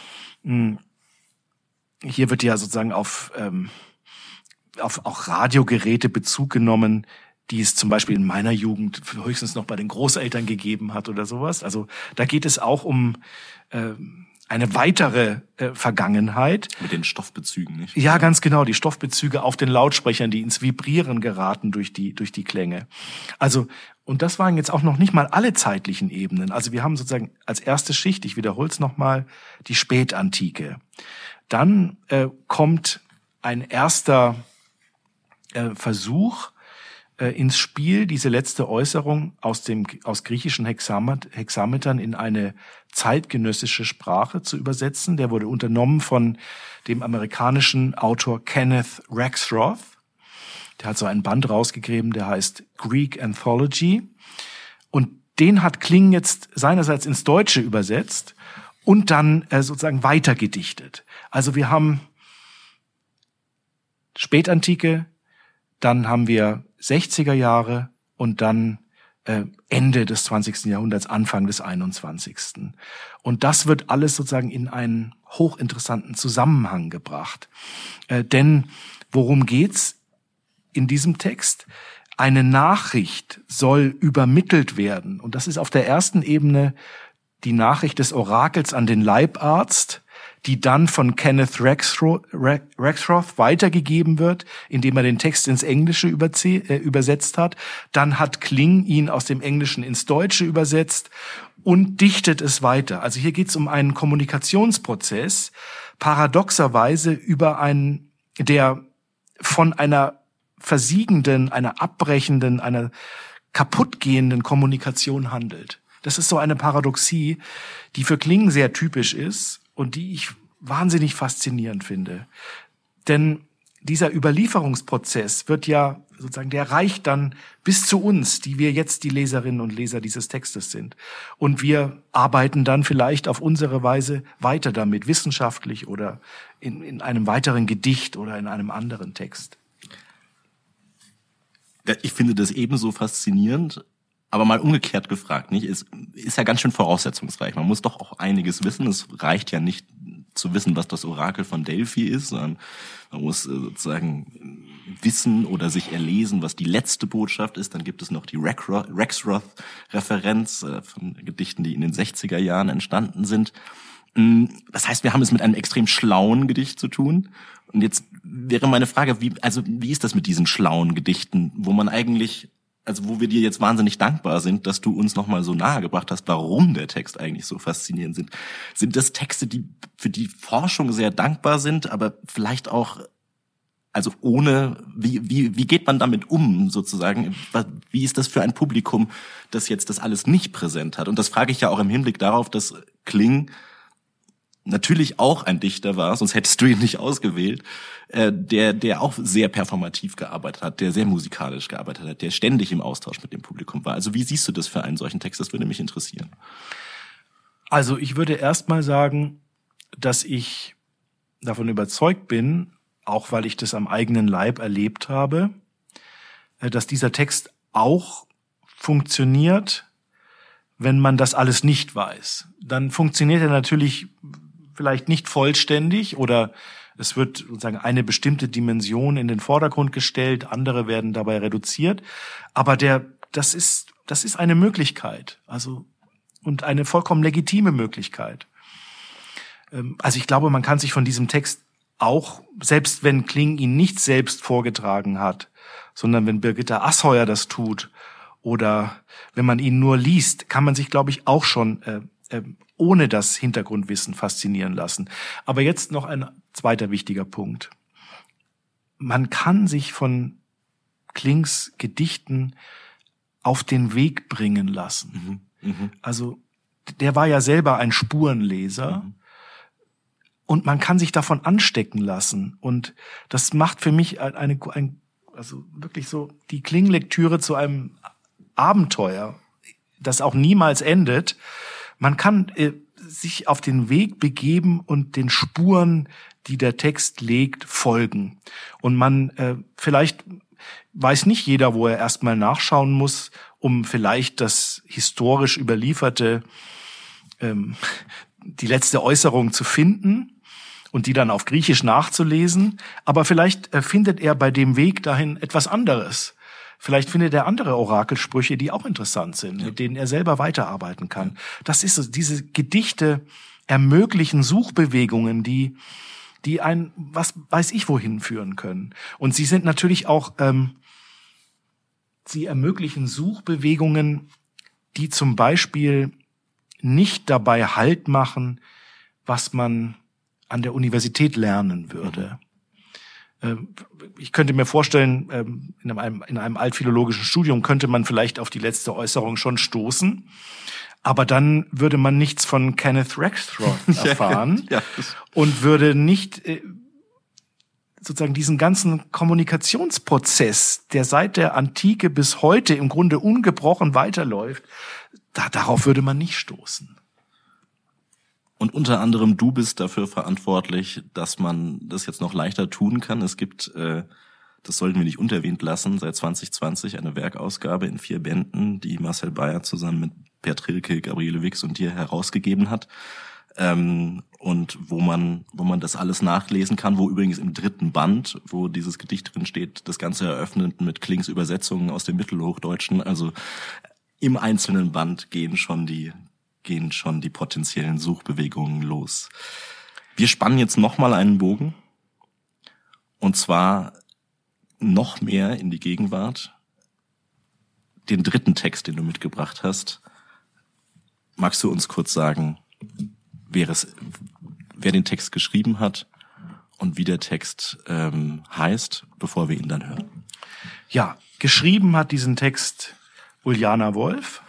hier wird ja sozusagen auf auch Radiogeräte Bezug genommen, die es zum Beispiel in meiner Jugend höchstens noch bei den Großeltern gegeben hat oder sowas. Also da geht es auch um eine weitere Vergangenheit. Mit den Stoffbezügen, nicht? Ja, ganz genau, die Stoffbezüge auf den Lautsprechern, die ins Vibrieren geraten durch die Klänge. Also, und das waren jetzt auch noch nicht mal alle zeitlichen Ebenen. Also wir haben sozusagen als erste Schicht, ich wiederhole es nochmal, die Spätantike. Dann kommt ein erster Versuch ins Spiel, diese letzte Äußerung aus griechischen Hexametern in eine zeitgenössische Sprache zu übersetzen. Der wurde unternommen von dem amerikanischen Autor Kenneth Rexroth. Der hat so ein Band rausgegeben, der heißt Greek Anthology. Und den hat Kling jetzt seinerseits ins Deutsche übersetzt und dann sozusagen weitergedichtet. Also wir haben Spätantike, dann haben wir 60er Jahre und dann Ende des 20. Jahrhunderts, Anfang des 21. Und das wird alles sozusagen in einen hochinteressanten Zusammenhang gebracht. Denn worum geht's in diesem Text? Eine Nachricht soll übermittelt werden. Und das ist auf der ersten Ebene die Nachricht des Orakels an den Leibarzt, die dann von Kenneth Rexroth weitergegeben wird, indem er den Text ins Englische übersetzt hat. Dann hat Kling ihn aus dem Englischen ins Deutsche übersetzt und dichtet es weiter. Also hier geht es um einen Kommunikationsprozess, paradoxerweise über einen, der von einer versiegenden, einer abbrechenden, einer kaputtgehenden Kommunikation handelt. Das ist so eine Paradoxie, die für Kling sehr typisch ist und die ich wahnsinnig faszinierend finde. Denn dieser Überlieferungsprozess wird ja sozusagen, der reicht dann bis zu uns, die wir jetzt die Leserinnen und Leser dieses Textes sind. Und wir arbeiten dann vielleicht auf unsere Weise weiter damit, wissenschaftlich oder in einem weiteren Gedicht oder in einem anderen Text. Ich finde das ebenso faszinierend, aber mal umgekehrt gefragt, nicht? Es ist ja ganz schön voraussetzungsreich. Man muss doch auch einiges wissen. Es reicht ja nicht zu wissen, was das Orakel von Delphi ist, sondern man muss sozusagen wissen oder sich erlesen, was die letzte Botschaft ist. Dann gibt es noch die Rexroth-Referenz von Gedichten, die in den 60er Jahren entstanden sind. Das heißt, wir haben es mit einem extrem schlauen Gedicht zu tun. Und jetzt wäre meine Frage, wie ist das mit diesen schlauen Gedichten, wo wir dir jetzt wahnsinnig dankbar sind, dass du uns nochmal so nahegebracht hast, warum der Text eigentlich so faszinierend sind. Sind das Texte, die für die Forschung sehr dankbar sind, aber vielleicht auch, also wie geht man damit um, sozusagen? Wie ist das für ein Publikum, das jetzt das alles nicht präsent hat? Und das frage ich ja auch im Hinblick darauf, dass Kling natürlich auch ein Dichter war, sonst hättest du ihn nicht ausgewählt, der auch sehr performativ gearbeitet hat, der sehr musikalisch gearbeitet hat, der ständig im Austausch mit dem Publikum war. Also wie siehst du das für einen solchen Text? Das würde mich interessieren. Also ich würde erst mal sagen, dass ich davon überzeugt bin, auch weil ich das am eigenen Leib erlebt habe, dass dieser Text auch funktioniert, wenn man das alles nicht weiß. Dann funktioniert er natürlich vielleicht nicht vollständig oder es wird sozusagen eine bestimmte Dimension in den Vordergrund gestellt, andere werden dabei reduziert. Aber das ist eine Möglichkeit, also und eine vollkommen legitime Möglichkeit. Also ich glaube, man kann sich von diesem Text auch, selbst wenn Kling ihn nicht selbst vorgetragen hat, sondern wenn Birgitta Asheuer das tut oder wenn man ihn nur liest, kann man sich, glaube ich, auch schon ohne das Hintergrundwissen faszinieren lassen. Aber jetzt noch ein zweiter wichtiger Punkt. Man kann sich von Klings Gedichten auf den Weg bringen lassen. Also der war ja selber ein Spurenleser und man kann sich davon anstecken lassen. Und das macht für mich also wirklich so die Kling-Lektüre zu einem Abenteuer, das auch niemals endet. Man kann sich auf den Weg begeben und den Spuren, die der Text legt, folgen. Und man vielleicht weiß nicht jeder, wo er erstmal nachschauen muss, um vielleicht das historisch Überlieferte, die letzte Äußerung zu finden und die dann auf Griechisch nachzulesen. Aber vielleicht findet er bei dem Weg dahin etwas anderes. Vielleicht findet er andere Orakelsprüche, die auch interessant sind, mit denen er selber weiterarbeiten kann. Das ist es. Diese Gedichte ermöglichen Suchbewegungen, die einen, was weiß ich, wohin führen können. Und sie sind natürlich auch, sie ermöglichen Suchbewegungen, die zum Beispiel nicht dabei Halt machen, was man an der Universität lernen würde. Ich könnte mir vorstellen, in einem altphilologischen Studium könnte man vielleicht auf die letzte Äußerung schon stoßen, aber dann würde man nichts von Kenneth Rexroth erfahren und würde nicht sozusagen diesen ganzen Kommunikationsprozess, der seit der Antike bis heute im Grunde ungebrochen weiterläuft, darauf würde man nicht stoßen. Und unter anderem du bist dafür verantwortlich, dass man das jetzt noch leichter tun kann. Es gibt Das sollten wir nicht unerwähnt lassen. Seit 2020 eine Werkausgabe in 4 Bänden, die Marcel Beyer zusammen mit Bert Rilke, Gabriele Wix und dir herausgegeben hat. Und wo man das alles nachlesen kann, wo übrigens im 3. Band, wo dieses Gedicht drin steht, das Ganze eröffnet mit Klings Übersetzungen aus dem Mittelhochdeutschen. Also im einzelnen Band gehen schon die potenziellen Suchbewegungen los. Wir spannen jetzt nochmal einen Bogen. Und zwar noch mehr in die Gegenwart. Den 3. Text, den du mitgebracht hast. Magst du uns kurz sagen, wer den Text geschrieben hat und wie der Text heißt, bevor wir ihn dann hören? Ja, geschrieben hat diesen Text Uljana Wolf,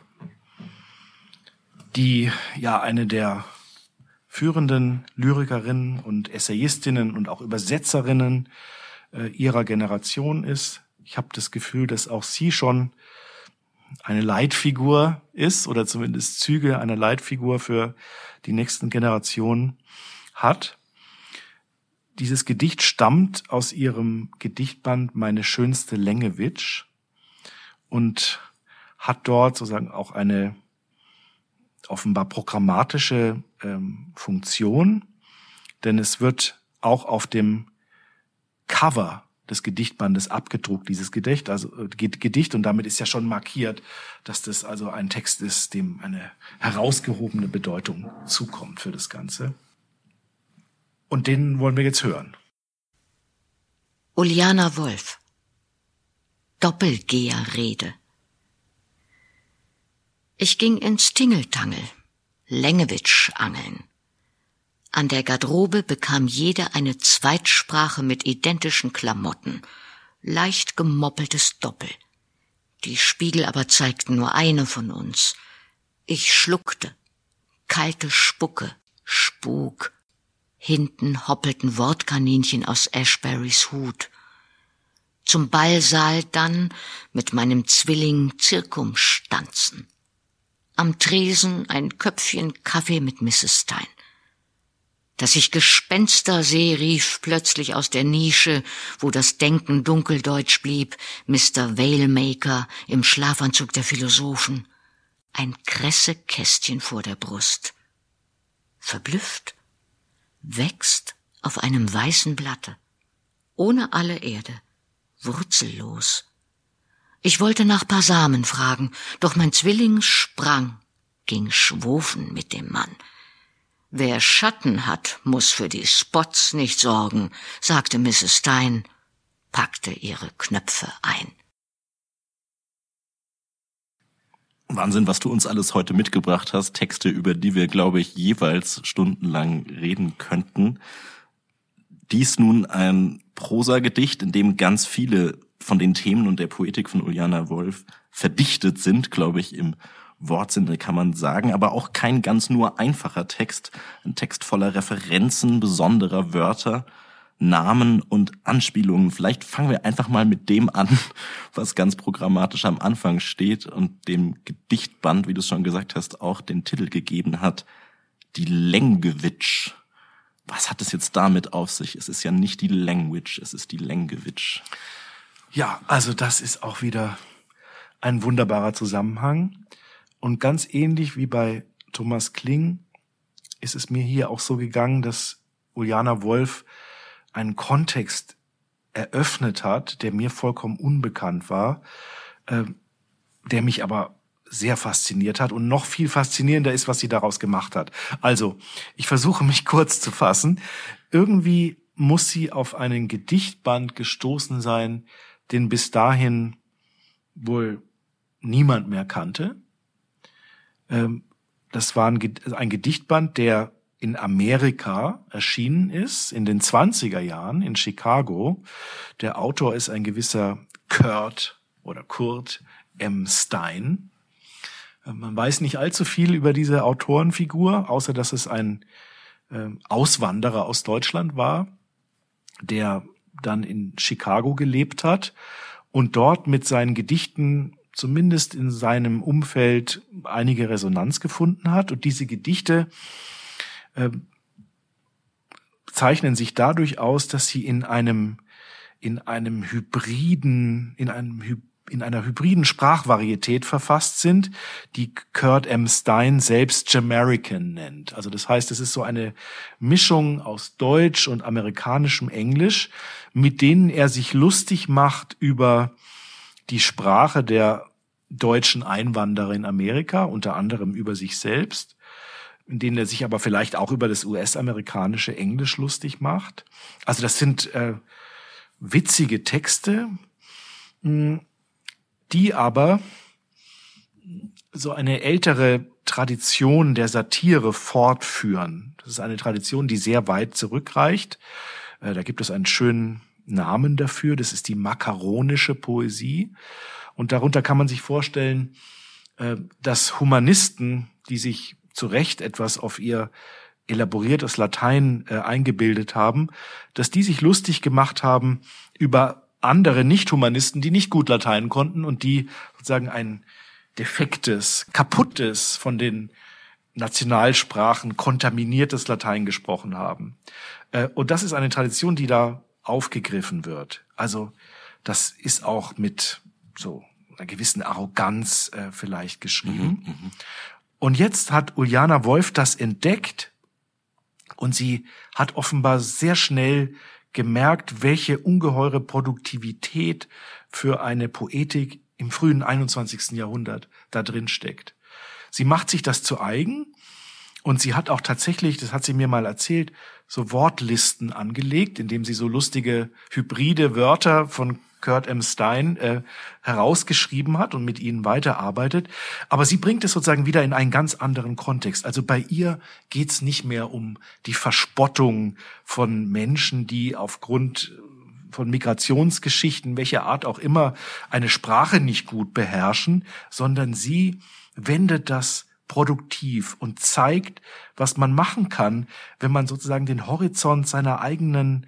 die ja eine der führenden Lyrikerinnen und Essayistinnen und auch Übersetzerinnen ihrer Generation ist. Ich habe das Gefühl, dass auch sie schon eine Leitfigur ist oder zumindest Züge einer Leitfigur für die nächsten Generationen hat. Dieses Gedicht stammt aus ihrem Gedichtband Meine schönste Längewitsch und hat dort sozusagen auch eine offenbar programmatische Funktion, denn es wird auch auf dem Cover des Gedichtbandes abgedruckt, dieses Gedicht, und damit ist ja schon markiert, dass das also ein Text ist, dem eine herausgehobene Bedeutung zukommt für das Ganze. Und den wollen wir jetzt hören. Uljana Wolf. Doppelgeherrede. Ich ging ins Tingeltangel, Längewitsch angeln. An der Garderobe bekam jede eine Zweitsprache mit identischen Klamotten, leicht gemoppeltes Doppel. Die Spiegel aber zeigten nur eine von uns. Ich schluckte, kalte Spucke, Spuk. Hinten hoppelten Wortkaninchen aus Ashberrys Hut. Zum Ballsaal dann mit meinem Zwilling Zirkumstanzen. Am Tresen ein Köpfchen Kaffee mit Mrs. Stein. Dass ich Gespenster sehe, rief plötzlich aus der Nische, wo das Denken dunkeldeutsch blieb, Mr. Veilmaker im Schlafanzug der Philosophen. Ein Kressekästchen vor der Brust. Verblüfft, wächst auf einem weißen Blatte, ohne alle Erde, wurzellos. Ich wollte nach paar Samen fragen, doch mein Zwilling sprang, ging schwofen mit dem Mann. Wer Schatten hat, muss für die Spots nicht sorgen, sagte Mrs. Stein, packte ihre Knöpfe ein. Wahnsinn, was du uns alles heute mitgebracht hast. Texte, über die wir, glaube ich, jeweils stundenlang reden könnten. Dies nun ein Prosagedicht, in dem ganz viele von den Themen und der Poetik von Uljana Wolf verdichtet sind, glaube ich, im Wortsinne kann man sagen, aber auch kein ganz nur einfacher Text. Ein Text voller Referenzen, besonderer Wörter, Namen und Anspielungen. Vielleicht fangen wir einfach mal mit dem an, was ganz programmatisch am Anfang steht und dem Gedichtband, wie du es schon gesagt hast, auch den Titel gegeben hat. Die Längewitsch. Was hat es jetzt damit auf sich? Es ist ja nicht die Language, es ist die Längewitsch. Ja, also das ist auch wieder ein wunderbarer Zusammenhang. Und ganz ähnlich wie bei Thomas Kling ist es mir hier auch so gegangen, dass Uljana Wolf einen Kontext eröffnet hat, der mir vollkommen unbekannt war, der mich aber sehr fasziniert hat und noch viel faszinierender ist, was sie daraus gemacht hat. Also, ich versuche mich kurz zu fassen. Irgendwie muss sie auf einen Gedichtband gestoßen sein, den bis dahin wohl niemand mehr kannte. Das war ein Gedichtband, der in Amerika erschienen ist, in den 20er Jahren in Chicago. Der Autor ist ein gewisser Kurt M. Stein. Man weiß nicht allzu viel über diese Autorenfigur, außer dass es ein Auswanderer aus Deutschland war, der dann in Chicago gelebt hat und dort mit seinen Gedichten zumindest in seinem Umfeld einige Resonanz gefunden hat. Und diese Gedichte zeichnen sich dadurch aus, dass sie in einem in einer hybriden Sprachvarietät verfasst sind, die Kurt M. Stein selbst Jamaican nennt. Also das heißt, es ist so eine Mischung aus Deutsch und amerikanischem Englisch, mit denen er sich lustig macht über die Sprache der deutschen Einwanderer in Amerika, unter anderem über sich selbst, in denen er sich aber vielleicht auch über das US-amerikanische Englisch lustig macht. Also das sind witzige Texte, die aber so eine ältere Tradition der Satire fortführen. Das ist eine Tradition, die sehr weit zurückreicht. Da gibt es einen schönen Namen dafür. Das ist die makaronische Poesie. Und darunter kann man sich vorstellen, dass Humanisten, die sich zu Recht etwas auf ihr elaboriertes Latein eingebildet haben, dass die sich lustig gemacht haben über andere Nicht-Humanisten, die nicht gut Latein konnten und die sozusagen ein defektes, kaputtes, von den Nationalsprachen kontaminiertes Latein gesprochen haben. Und das ist eine Tradition, die da aufgegriffen wird. Also das ist auch mit so einer gewissen Arroganz vielleicht geschrieben. Und jetzt hat Uljana Wolf das entdeckt und sie hat offenbar sehr schnell gemerkt, welche ungeheure Produktivität für eine Poetik im frühen 21. Jahrhundert da drin steckt. Sie macht sich das zu eigen und sie hat auch tatsächlich, das hat sie mir mal erzählt, so Wortlisten angelegt, indem sie so lustige hybride Wörter von Kurt M. Stein herausgeschrieben hat und mit ihnen weiterarbeitet. Aber sie bringt es sozusagen wieder in einen ganz anderen Kontext. Also bei ihr geht's nicht mehr um die Verspottung von Menschen, die aufgrund von Migrationsgeschichten, welcher Art auch immer, eine Sprache nicht gut beherrschen, sondern sie wendet das produktiv und zeigt, was man machen kann, wenn man sozusagen den Horizont seiner eigenen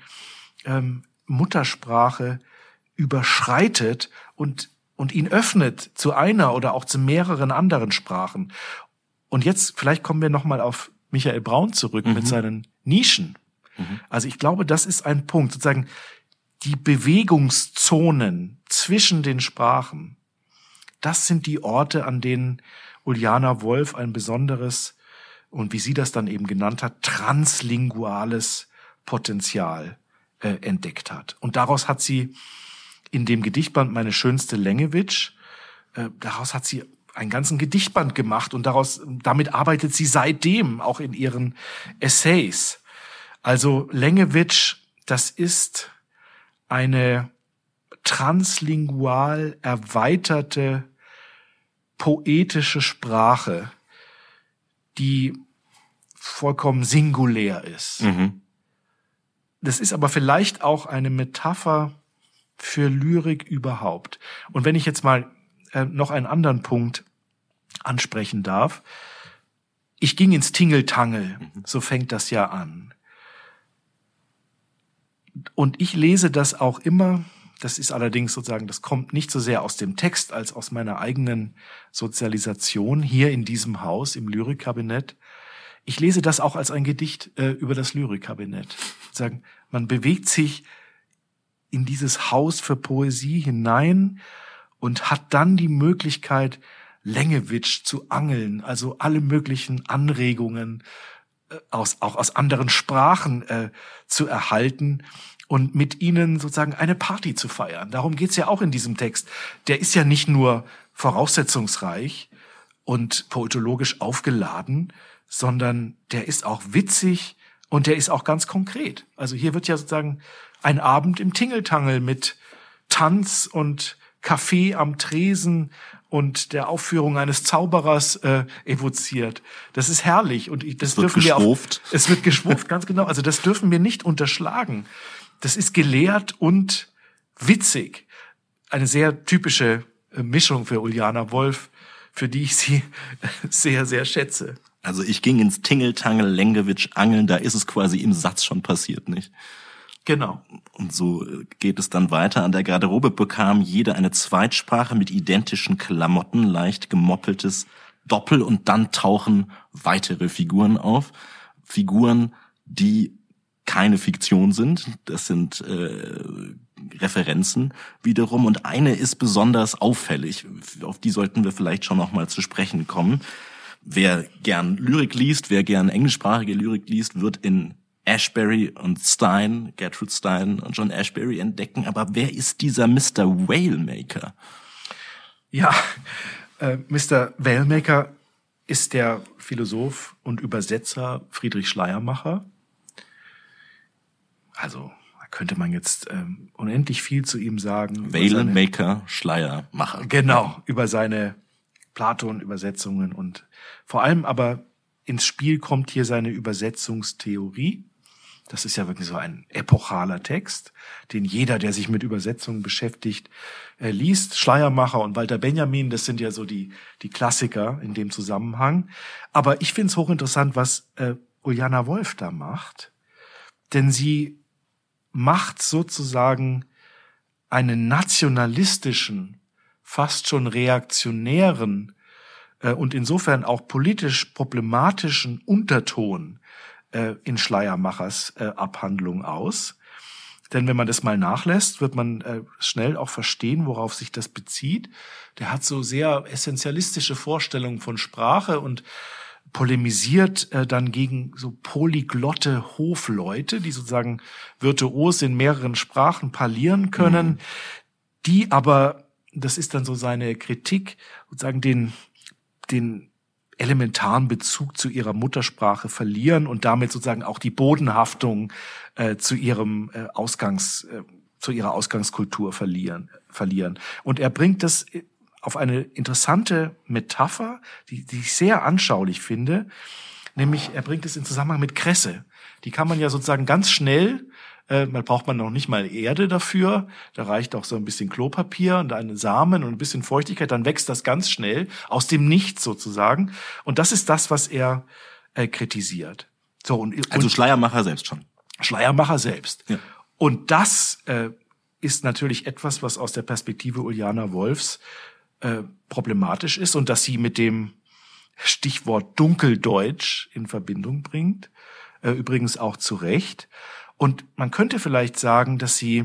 Muttersprache überschreitet und ihn öffnet zu einer oder auch zu mehreren anderen Sprachen. Und jetzt, vielleicht kommen wir nochmal auf Michael Braun zurück mit seinen Nischen. Also ich glaube, das ist ein Punkt, sozusagen die Bewegungszonen zwischen den Sprachen. Das sind die Orte, an denen Uljana Wolf ein besonderes und wie sie das dann eben genannt hat, translinguales Potenzial entdeckt hat. Und daraus hat sie in dem Gedichtband Meine schönste Lengewitsch, daraus hat sie einen ganzen Gedichtband gemacht und damit arbeitet sie seitdem auch in ihren Essays. Also Lengewitsch, das ist eine translingual erweiterte poetische Sprache, die vollkommen singulär ist. Das ist aber vielleicht auch eine Metapher für Lyrik überhaupt. Und wenn ich jetzt mal noch einen anderen Punkt ansprechen darf. Ich ging ins Tingeltangel, so fängt das ja an. Und ich lese das auch immer, das ist allerdings sozusagen, das kommt nicht so sehr aus dem Text als aus meiner eigenen Sozialisation hier in diesem Haus, im Lyrikkabinett. Ich lese das auch als ein Gedicht über das Lyrikkabinett. Sagen, man bewegt sich in dieses Haus für Poesie hinein und hat dann die Möglichkeit, Lengewitsch zu angeln, also alle möglichen Anregungen auch aus anderen Sprachen zu erhalten und mit ihnen sozusagen eine Party zu feiern. Darum geht's ja auch in diesem Text. Der ist ja nicht nur voraussetzungsreich und poetologisch aufgeladen, sondern der ist auch witzig und der ist auch ganz konkret. Also hier wird ja sozusagen ein Abend im Tingeltangel mit Tanz und Kaffee am Tresen und der Aufführung eines Zauberers evoziert. Das ist herrlich und das dürfen wir auch. Es wird geschwurft, ganz genau. Also das dürfen wir nicht unterschlagen. Das ist gelehrt und witzig. Eine sehr typische Mischung für Uljana Wolf, für die ich sie sehr, sehr schätze. Also ich ging ins Tingeltangel Lengewitsch angeln, da ist es quasi im Satz schon passiert, nicht? Genau. Und so geht es dann weiter. An der Garderobe bekam jeder eine Zweitsprache mit identischen Klamotten, leicht gemoppeltes Doppel und dann tauchen weitere Figuren auf. Figuren, die keine Fiktion sind. Das sind Referenzen wiederum. Und eine ist besonders auffällig. Auf die sollten wir vielleicht schon noch mal zu sprechen kommen. Wer gern Lyrik liest, wer gern englischsprachige Lyrik liest, wird in Ashbery und Stein, Gertrude Stein und John Ashbery entdecken. Aber wer ist dieser Mr. Whalemaker? Ja, Mr. Whalemaker ist der Philosoph und Übersetzer Friedrich Schleiermacher. Also da könnte man jetzt unendlich viel zu ihm sagen. Whalemaker, Schleiermacher. Genau, über seine Platon-Übersetzungen und vor allem aber ins Spiel kommt hier seine Übersetzungstheorie. Das ist ja wirklich so ein epochaler Text, den jeder, der sich mit Übersetzungen beschäftigt, liest. Schleiermacher und Walter Benjamin, das sind ja so die Klassiker in dem Zusammenhang. Aber ich finde es hochinteressant, was Uljana Wolf da macht. Denn sie macht sozusagen einen nationalistischen, fast schon reaktionären und insofern auch politisch problematischen Unterton in Schleiermachers Abhandlung aus. Denn wenn man das mal nachlässt, wird man schnell auch verstehen, worauf sich das bezieht. Der hat so sehr essentialistische Vorstellungen von Sprache und polemisiert dann gegen so polyglotte Hofleute, die sozusagen virtuos in mehreren Sprachen parlieren können, die aber, das ist dann so seine Kritik, sozusagen den elementaren Bezug zu ihrer Muttersprache verlieren und damit sozusagen auch die Bodenhaftung zu ihrer Ausgangskultur verlieren. Und er bringt das auf eine interessante Metapher, die ich sehr anschaulich finde, nämlich er bringt es in Zusammenhang mit Kresse. Die kann man ja sozusagen ganz schnell, man braucht man noch nicht mal Erde dafür, da reicht auch so ein bisschen Klopapier und einen Samen und ein bisschen Feuchtigkeit, dann wächst das ganz schnell aus dem Nichts sozusagen. Und das ist das, was er kritisiert. So, also Schleiermacher selbst schon. Schleiermacher selbst. Ja. Und das ist natürlich etwas, was aus der Perspektive Uljana Wolfs problematisch ist und das sie mit dem Stichwort Dunkeldeutsch in Verbindung bringt. Übrigens auch zu Recht. Und man könnte vielleicht sagen, dass sie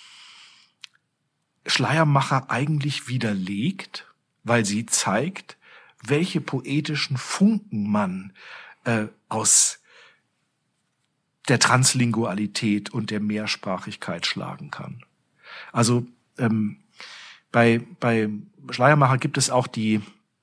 Schleiermacher eigentlich widerlegt, weil sie zeigt, welche poetischen Funken man aus der Translingualität und der Mehrsprachigkeit schlagen kann. Also bei Schleiermacher gibt es auch die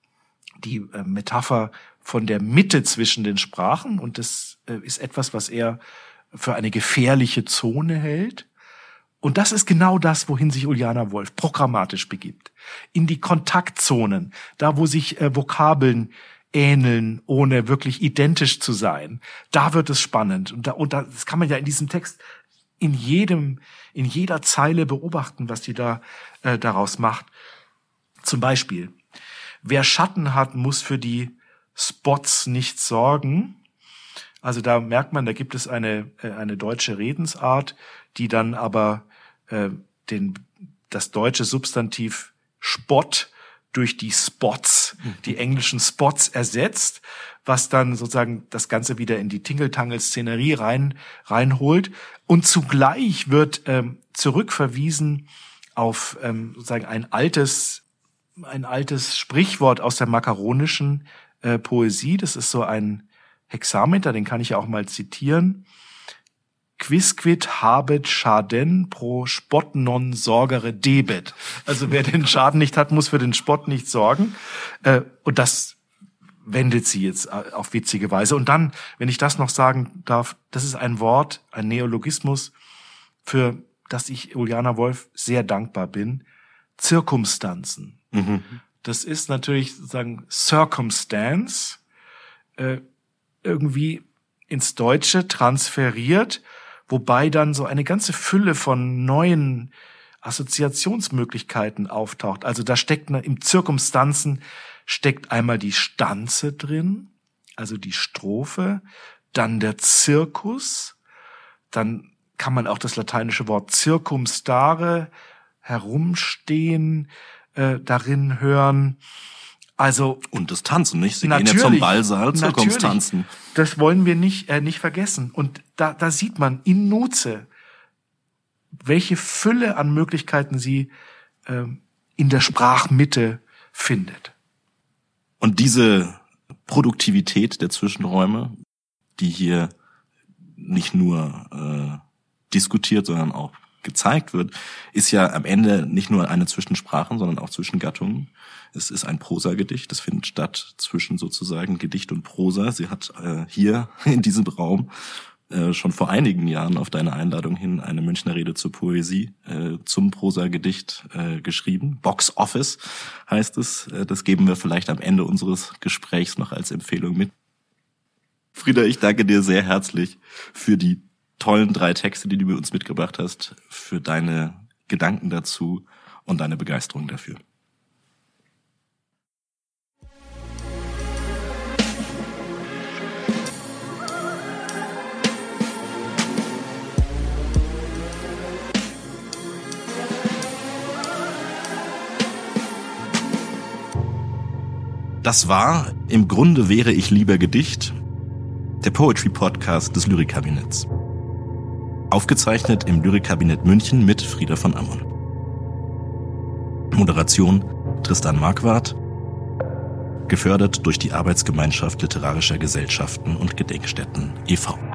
Metapher von der Mitte zwischen den Sprachen und das ist etwas, was er für eine gefährliche Zone hält. Und das ist genau das, wohin sich Uljana Wolf programmatisch begibt. In die Kontaktzonen, da wo sich Vokabeln ähneln, ohne wirklich identisch zu sein. Da wird es spannend. Und das kann man ja in diesem Text in jeder Zeile beobachten, was die da daraus macht. Zum Beispiel, wer Schatten hat, muss für die Spots nicht sorgen. Also da merkt man, da gibt es eine deutsche Redensart, die dann aber das deutsche Substantiv Spott durch die Spots, die englischen Spots ersetzt, was dann sozusagen das Ganze wieder in die Tingeltangel-Szenerie reinholt. Und zugleich wird zurückverwiesen auf sozusagen ein altes Sprichwort aus der makaronischen Poesie. Das ist so ein Hexameter, den kann ich ja auch mal zitieren. Quisquid habet Schaden pro Spott non sorgere debet. Also wer den Schaden nicht hat, muss für den Spott nicht sorgen. Und das wendet sie jetzt auf witzige Weise. Und dann, wenn ich das noch sagen darf, das ist ein Wort, ein Neologismus, für das ich Uljana Wolf sehr dankbar bin. Zirkumstanzen. Mhm. Das ist natürlich sozusagen Circumstance, irgendwie ins Deutsche transferiert, wobei dann so eine ganze Fülle von neuen Assoziationsmöglichkeiten auftaucht. Also da steckt im Zirkumstanzen steckt einmal die Stanze drin, also die Strophe, dann der Zirkus, dann kann man auch das lateinische Wort circumstare, herumstehen, darin hören. Also und das Tanzen, nicht? Sie gehen ja zum Ballsaal, Zirkumstanzen. Das wollen wir nicht vergessen. Und da sieht man in Nutze welche Fülle an Möglichkeiten sie in der Sprachmitte findet. Und diese Produktivität der Zwischenräume, die hier nicht nur diskutiert, sondern auch gezeigt wird, ist ja am Ende nicht nur eine zwischen Sprachen, sondern auch zwischen Gattungen. Es ist ein Prosagedicht, das findet statt zwischen sozusagen Gedicht und Prosa. Sie hat hier in diesem Raum schon vor einigen Jahren auf deine Einladung hin eine Münchner Rede zur Poesie zum Prosagedicht geschrieben. Box Office heißt es. Das geben wir vielleicht am Ende unseres Gesprächs noch als Empfehlung mit. Frieda, ich danke dir sehr herzlich für die tollen 3 Texte, die du uns mitgebracht hast, für deine Gedanken dazu und deine Begeisterung dafür. Das war Im Grunde wäre ich lieber Gedicht, der Poetry-Podcast des Lyrikkabinetts. Aufgezeichnet im Lyrikkabinett München mit Frieda von Ammon. Moderation Tristan Marquardt. Gefördert durch die Arbeitsgemeinschaft literarischer Gesellschaften und Gedenkstätten e.V.